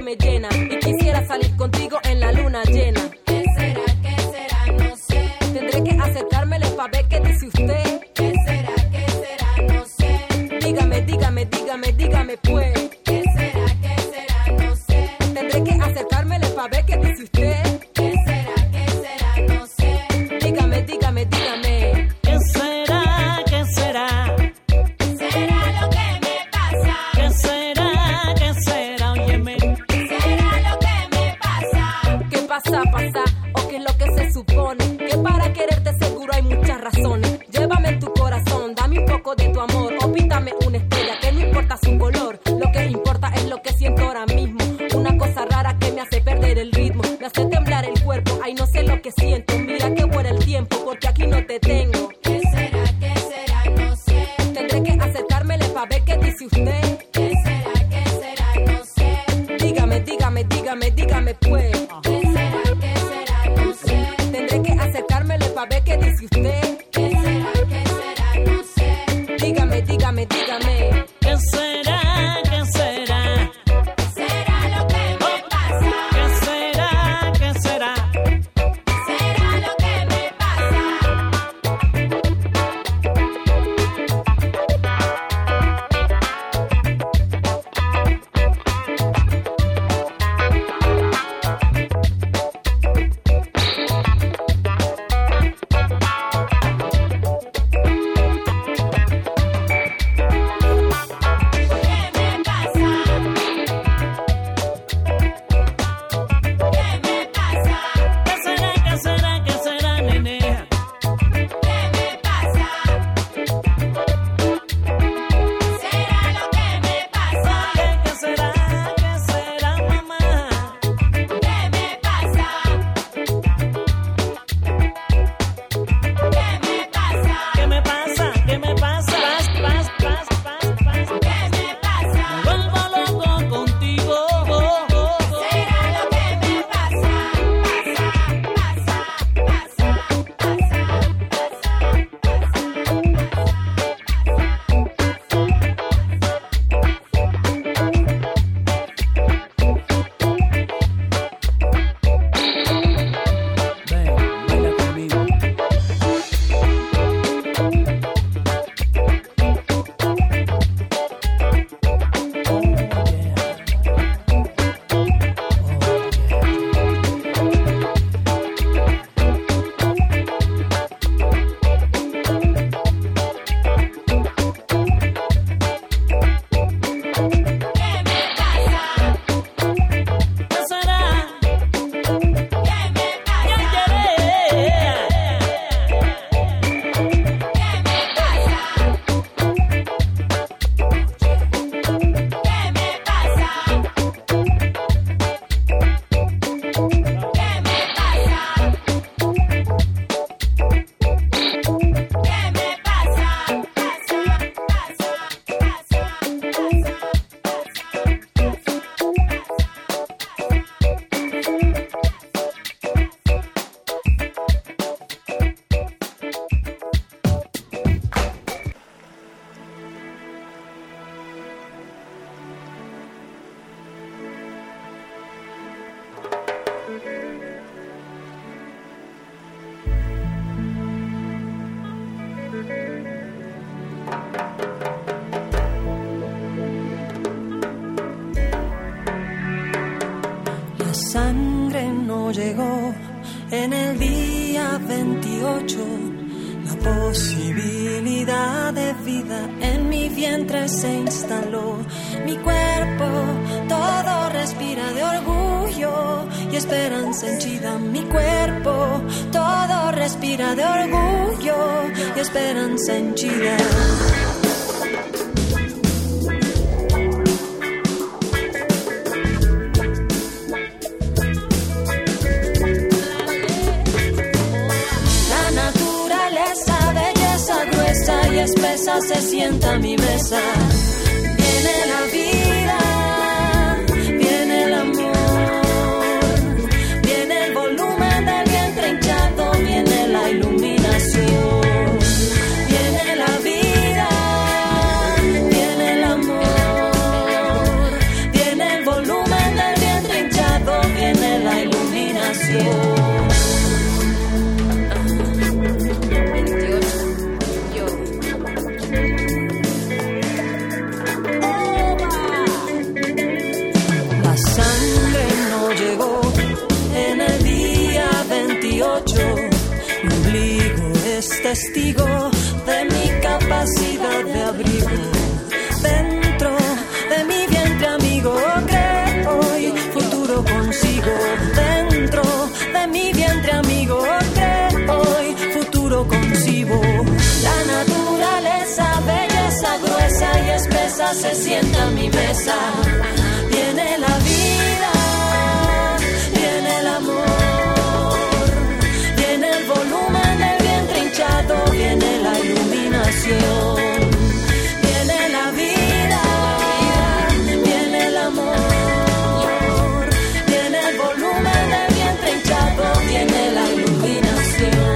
me llena y quisiera salir contigo en la luna llena. ¿Qué será? No sé. Tendré que acercármele pa' ver qué dice usted. ¿Qué será? No sé. Dígame, dígame, dígame, dígame pues. ¿Qué será? No sé. Tendré que acercármele pa' ver qué dice usted. ¿Qué será? No sé. Dígame, dígame, dígame. ¿Qué será? ¿Qué será? ¿Será lo que me pasa? ¿Qué será? ¿Qué será? Óyeme. ¿Será lo que me pasa? ¿Qué pasa, pasa? ¿O qué es lo que se supone? Que para quererte seguro hay muchas razones. Llévame en tu corazón, dame un poco de tu amor. O píntame una estrella, que no importa su color. Lo que importa es lo que siento ahora mismo. Una cosa rara que me hace perder el ritmo. Me hace temblar el cuerpo, ay no sé lo que siento. Mira que vuela el tiempo, porque aquí no te tengo. ¿Qué será? No sé. Tendré que acercármele pa' ver qué dice usted. ¿Qué será? No sé. Dígame, dígame, dígame, dígame pues. ¿Qué será? No sé. Tendré que acercármele pa' ver qué dice usted. ¿Qué será? No sé. Dígame, dígame, dígame. ¿Qué será? ¿Qué será? ¿Será lo que me pasa? ¿Qué será? ¿Qué será? ¿Será lo que me ¿Qué será? ¿Qué será? ¿Qué será, nene? ¿Será lo que me pasa? ¿Qué será? ¿Qué será, mamá? ¿Qué me pasa? ¿Qué me pasa? ¿Qué me pasa? ¿Qué me pasa? Me vuelvo loco contigo. ¿Será lo que me pasa? Ven, baila conmigo. ¿Qué será? La sangre no llegó en el día 28. La posibilidad de vida en mi vientre se instaló. Mi cuerpo todo respira de orgullo y esperanza henchida. Mi cuerpo todo respira de orgullo y esperanza henchida. Y espesa se sienta a mi mesa. Viene la vida, viene el amor, viene el volumen del vientre hinchado, viene la iluminación. Viene la vida, viene el amor, viene el volumen del vientre testigo de mi capacidad de abrigo. Dentro de mi vientre amigo creo hoy futuro consigo. Dentro de mi vientre amigo creo hoy futuro concibo. La naturaleza, belleza gruesa y espesa se sienta a mi mesa. Viene la vida, viene el amor, viene el volumen del vientre hinchado, viene la iluminación. Viene la vida, viene el amor, viene el volumen del vientre hinchado, viene la iluminación.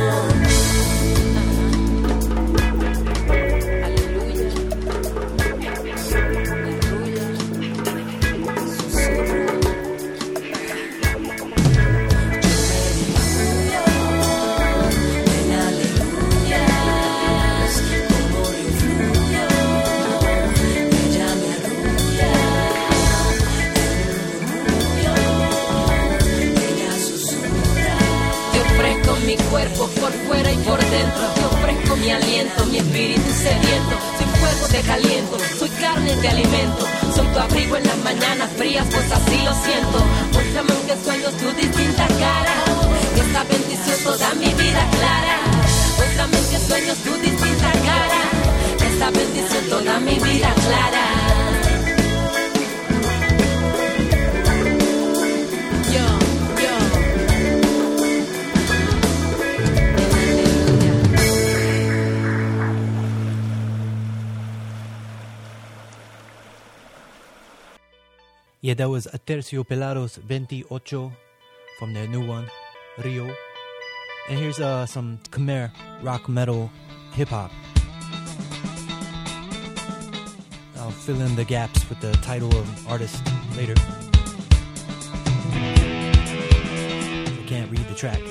Mi cuerpo por fuera y por dentro, te ofrezco mi aliento, mi espíritu sediento. Soy fuego, te caliento, soy carne, te alimento. Soy tu abrigo en las mañanas frías, pues así lo siento. Muéstrame aunque sueños tu distinta cara, y esta bendición toda mi vida clara. Muéstrame aunque sueños tu distinta cara, esta bendición toda mi vida clara. Yeah, that was Aterciopelados 28 from their new one, Rio. And here's some Khmer rock metal hip hop. I'll fill in the gaps with the title of artist later. I can't read the track.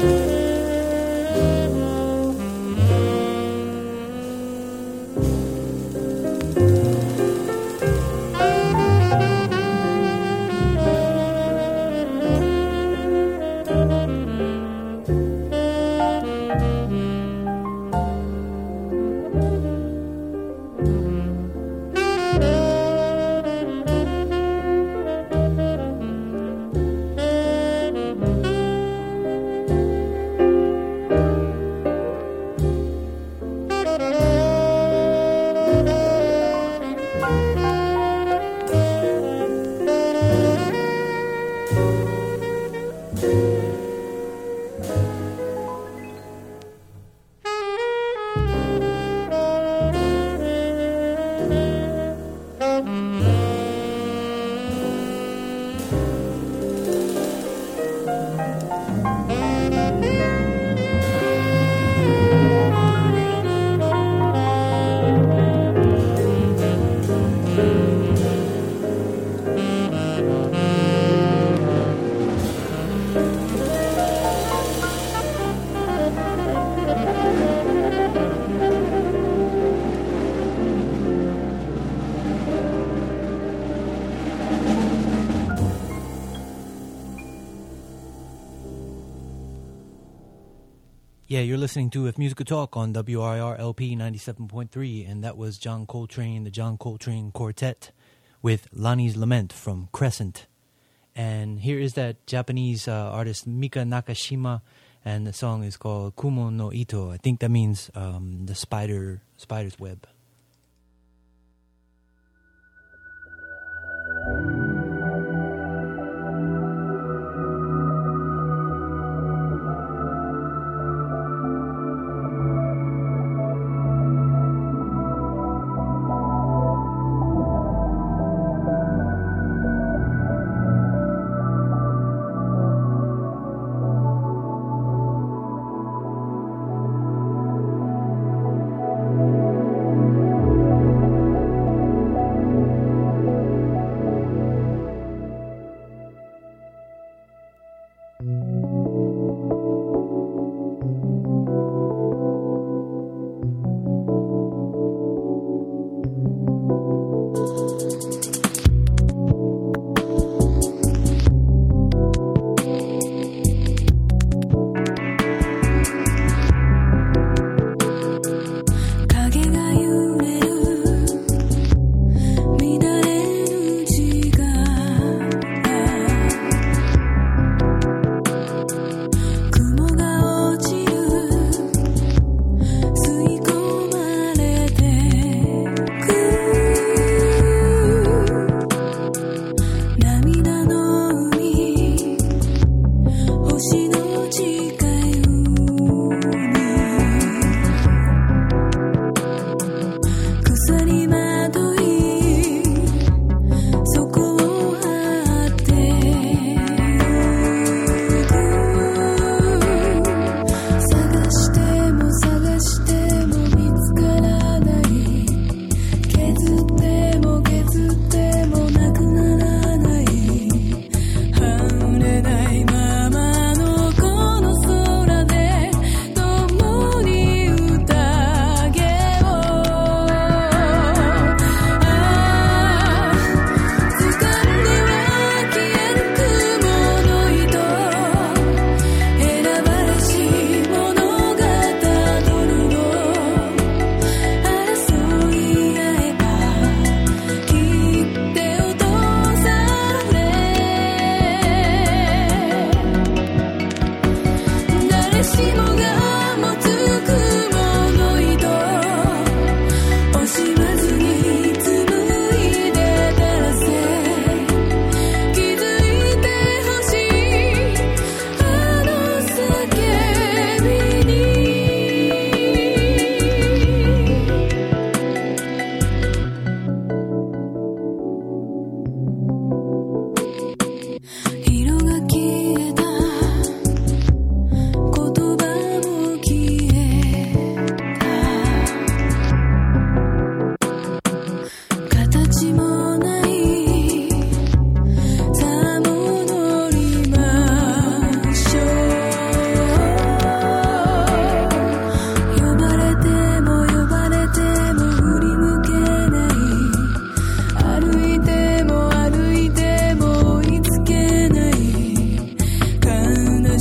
Yeah, you're listening to If Music Could Talk on WRIR LP 97.3, and that was John Coltrane, the John Coltrane Quartet, with Lonnie's Lament from Crescent. And here is that Japanese artist Mika Nakashima, and the song is called Kumo no Ito. I think that means the spider's web.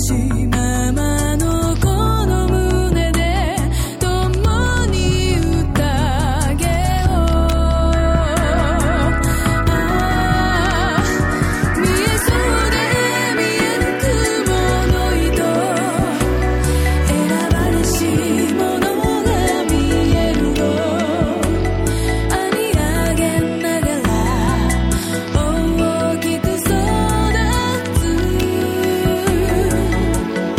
大きく育つ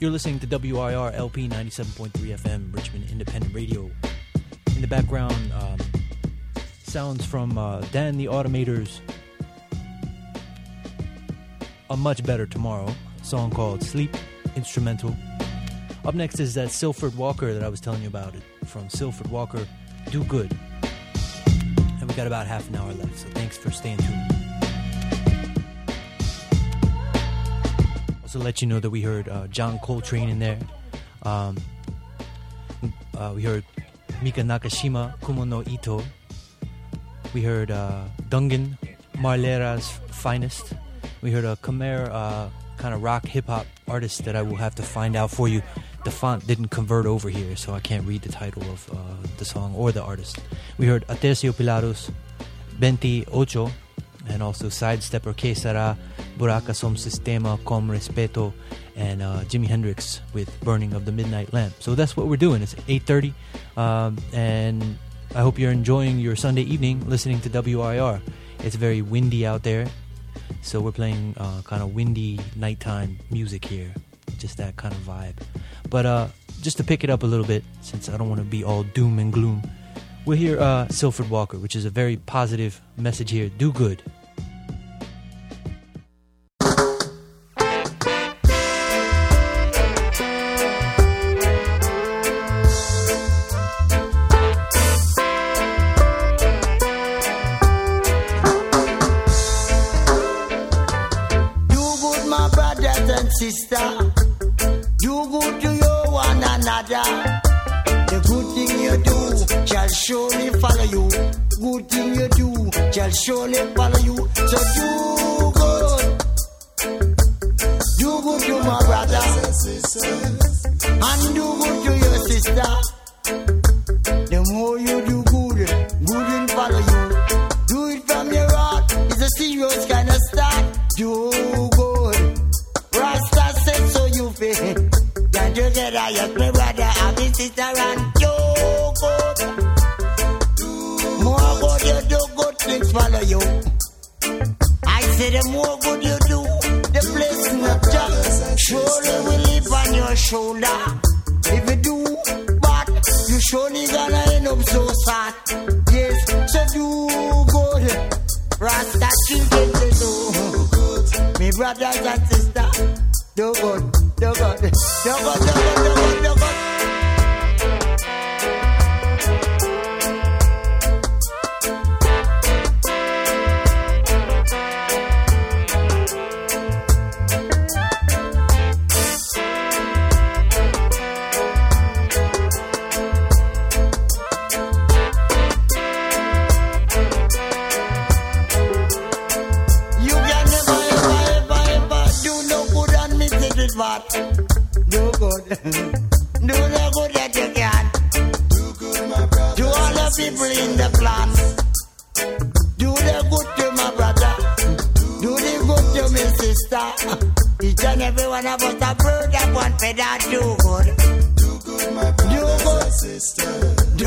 You're listening to WIR LP 97.3 FM, Richmond Independent Radio. In the background, sounds from Dan the Automator's A Much Better Tomorrow, a song called Sleep, instrumental. Up next is that Silford Walker that I was telling you about, it from Silford Walker, Do Good. And we got about half an hour left, so thanks for staying tuned. Also let you know that we heard John Coltrane in there. We heard Mika Nakashima, Kumo no Ito. We heard Dungan, Marlera's Finest. We heard a Khmer kind of rock hip-hop artist that I will have to find out for you. The font didn't convert over here, so I can't read the title of the song or the artist. We heard Aterciopelados, 28, and also Sidestepper, Que Sera, Buraca Som Sistema, Com Respeto, and Jimi Hendrix with Burning of the Midnight Lamp. So that's what we're doing. It's 8:30, and I hope you're enjoying your Sunday evening listening to WIR. It's very windy out there, so we're playing kind of windy nighttime music here, just that kind of vibe. But just to pick it up a little bit, since I don't want to be all doom and gloom, we'll hear Silford Walker, which is a very positive message here. Do good. Sister, do good to you one another. The good thing you do shall surely follow you. Good thing you do shall surely follow you. So do good. Do good to my brother, and do good to your sister. The more you do good, good will follow you. Do it from your heart. It's a serious kind of start. Do good. Rasta said so you feel. Can you get out of my brother and my sister and do good? More good you do, good things follow you. I say the more good you do, the blessing of God surely will live on your shoulder. If you do bad, you surely gonna end up so sad. Yes, so do good. Rasta children they do. Me brothers and sisters, do good, do good, do good, do good, do good, do good. But do good, do the good that you can. Do good, my brother. To all the people in the clan, do the good to my brother. Do the good to my sister. Each and every one of us a bird of one feather. Do good, do good, my brother. Do good, sister. Do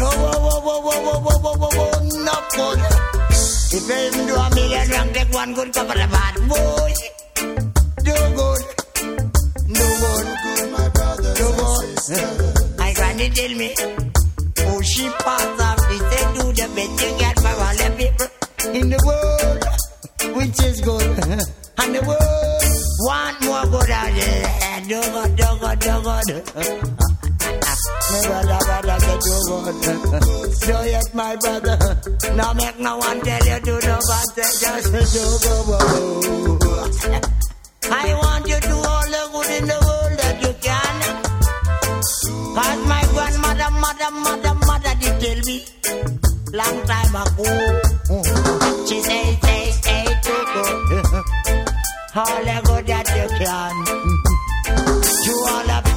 not good. If you even do a million wrong, take one good cover the bad boy. Do good. No good, my brother, no good. My granny tell me, oh, she passed off. She said, do the best you get for all the people in the world, which is good. And the world want more good out there. Do good, do good, do good. My brother, get do good. Do it, my brother. Now make no one tell you to do bad. Just do good. I want you to do all the good in the world that you can. Cause my grandmother, mother did tell me long time ago. She say, do good. All the good that you can. Do all of it.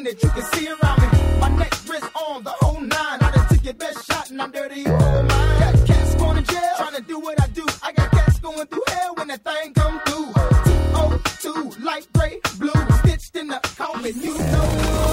thing that you can see around me. My neck, wrist, arm, the whole nine. I done took your best shot and I'm dirty. You hold mine. Got cats going to jail, trying to do what I do. I got cats going through hell when that thing come through. T-O-2, light gray, blue, stitched in the carpet, you know.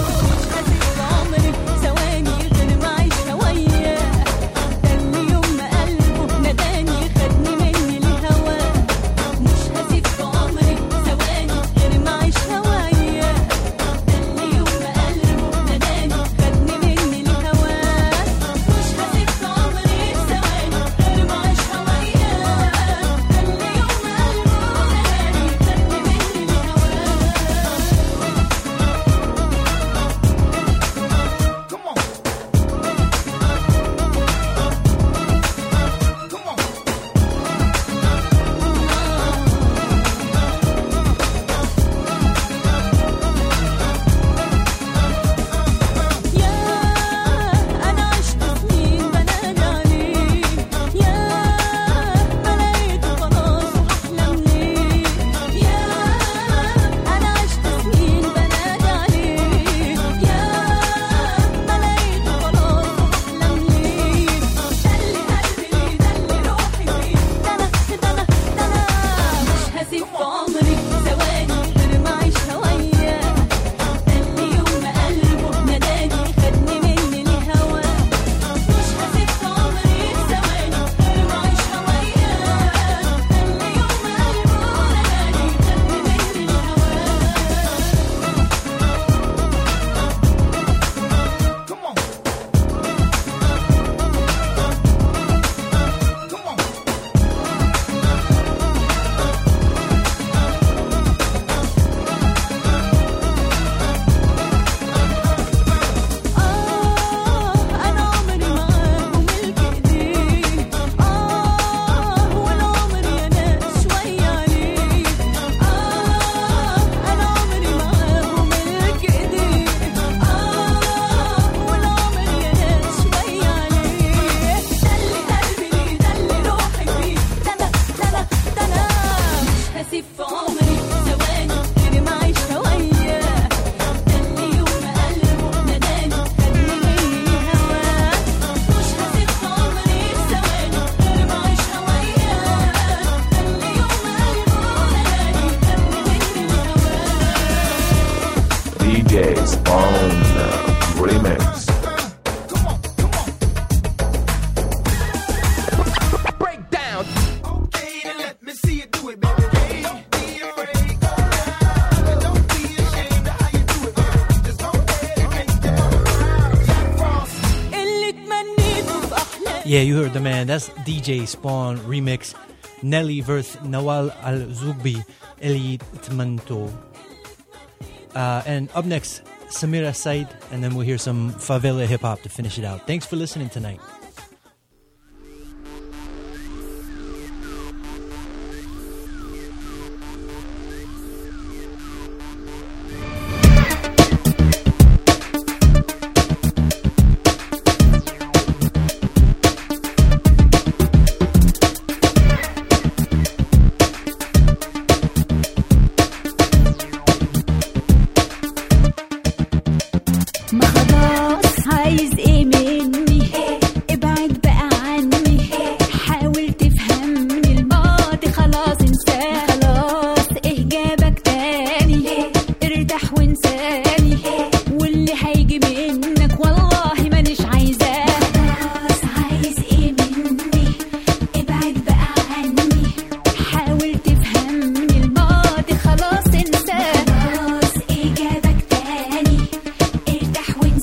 DJ's own remix. Break down. Okay, then let me see you do it, baby. Don't be afraid. Go around. Don't be ashamed of how you do it, baby. Just go ahead and make your move. Jack Frost. Yeah, you heard the man. That's DJ Spawn remix. Nelly versus Nawal Al-Zugbi, Eli Tmanto. And up next, Samira Said, and then we'll hear some favela hip-hop to finish it out. Thanks for listening tonight. خلاص انساه. خلاص ايه جابك تاني؟ ارتاح وانساني.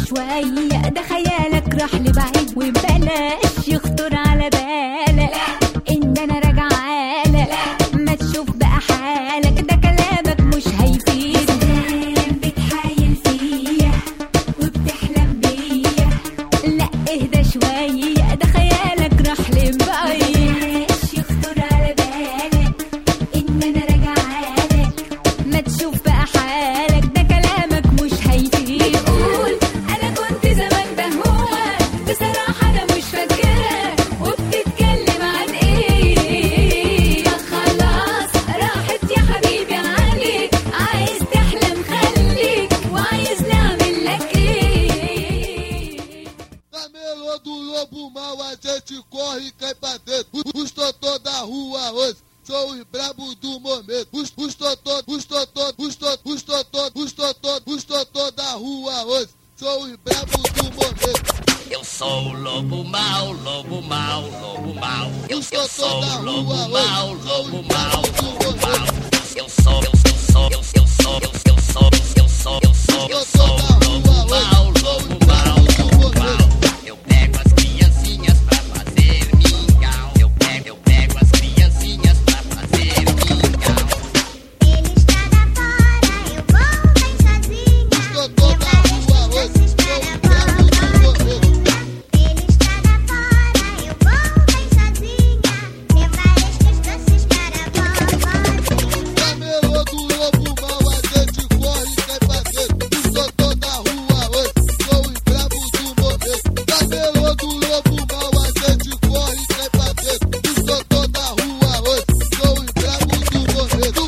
شوية ده خيالك راح لبعيد وبلاش يخطر على بالك إن أنا راجعة لك ما تشوف بقى حالك ده كلامك مش هيفيد بتحايل فيا وبتحلم بيا لا اهدى شوية ده خيالك راح لبعيد يخطر على بالك إن أنا راجعة لك ما تشوف بقى حالك ده كلامك مش هيفيد قول أنا كنت زمان بهوى بصراحة أنا مش فاكرة وبتتكلم عن إيه خلاص راحت يا حبيبي عليك عايز تحلم خليك وعايز نعمل لك إيه Na melô do lobo mal a gente corre e cai pra dentro. Os totô da rua hoje são os brabos do momento. Os totô da rua hoje são os brabos do momento. Eu sou o lobo mau, lobo mau, lobo mau. Eu sou o lobo mau, lobo mau, lobo mau. Eu sou o lobo mau, lobo mau, lobo mau. Eu pego as criancinhas pra fazer mingau. Eu pego as criancinhas pra fazer mingau. Ele está da fora, eu vou bem sozinha. Os totô da rua hoje são os brabos do momento. Ele está da fora, eu vou bem sozinha. Eu parece que estou se escarabando. Na melô do lobo mal a gente corre e cai pra dentro. Os totô da rua hoje são os brabos do momento. Na melô do lobo mal a gente corre e cai pra dentro. Os totô da rua hoje são os brabos do momento.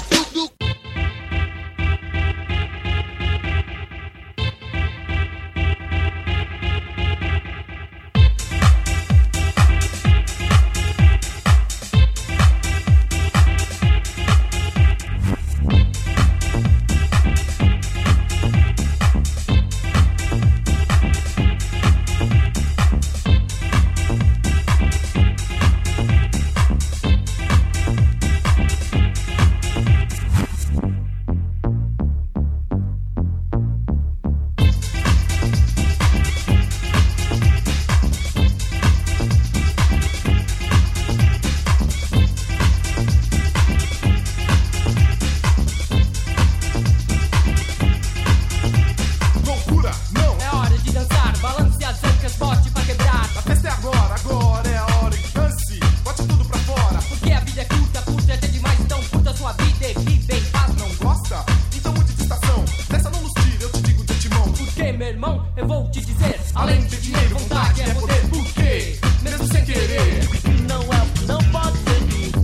Loucura, não. É hora de dançar, balance as ancas, bote pra quebrar. A festa é agora, agora é a hora que dance. Bote tudo pra fora. Porque a vida é curta, curta até demais, então curta sua vida e vive em paz. Não gosta? Então mude de estação. Nessa não nos tira, eu te digo de timão. Porque, meu irmão, eu vou te dizer, além de dinheiro, vontade é poder. Por quê? Mesmo sem querer. Não é, não pode ser.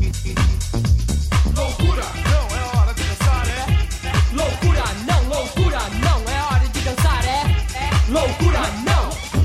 Loucura, não é hora de dançar, é. Loucura não, é hora de dançar, é. Loucura não.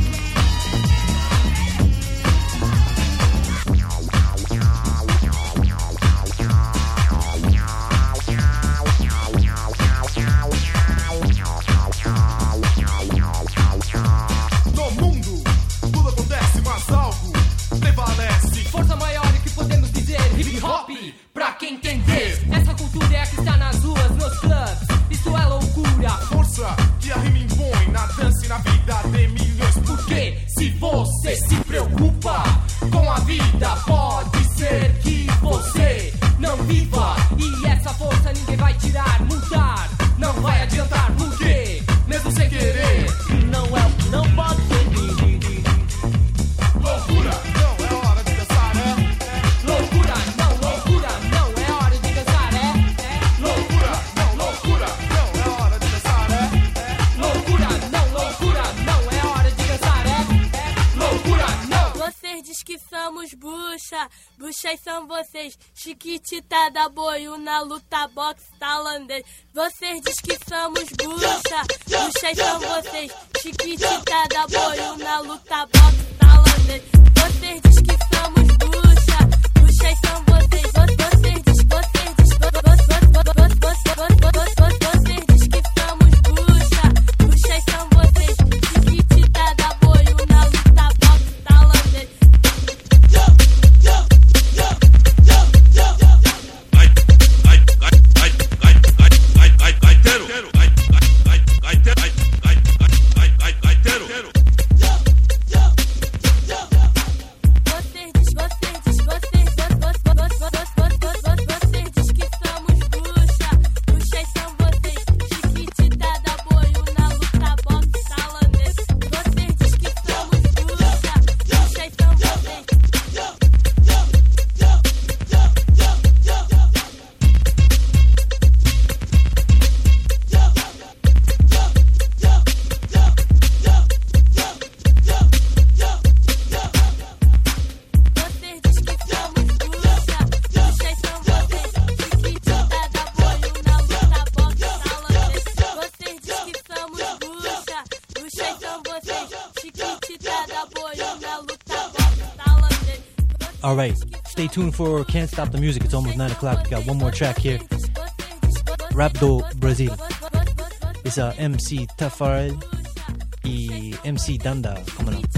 No mundo, tudo acontece, mas algo prevalece. Força maior é que podemos dizer hip hop, pra quem entender. Essa cultura é a que está nas ruas, nos clubs. Isso é loucura. Força que a rima impõe na dança e na vida de milhões. Porque se você se preocupa com a vida, pode ser que você não viva. E essa força ninguém vai tirar, mudar. Não vai adiantar, porque mesmo sem querer. Não é, não pode ser. Loucura, não é hora de dançar, é. Loucura não, é hora de dançar, é. Loucura, não é hora de dançar, é. Loucura não, é hora de dançar, é. Loucura não. Vocês diz que somos bucha, buchas são vocês. Chiquitita da boiú na luta boxe tailandês. Vocês diz que somos bucha, buchas são vocês. Chiquitita da boiú na luta boxe tailandês. Vocês diz que somos bucha, buchas são vocês. Vocês diz que somos bucha, buchas são vocês. Chiquitita da boiú na luta boxe tailandês. Gaiteiro, All right, stay tuned for Can't Stop the Music. It's almost 9 o'clock. We got one more track here. Rap do Brasil. It's MC Tafarel y MC Danda coming up.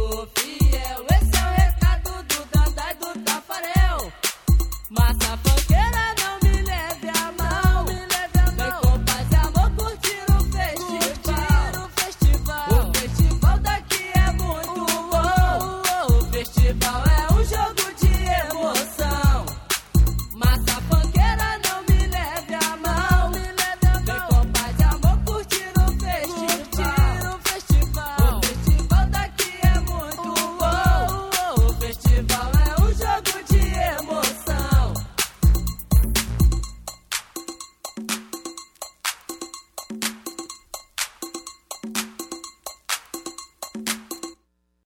Massa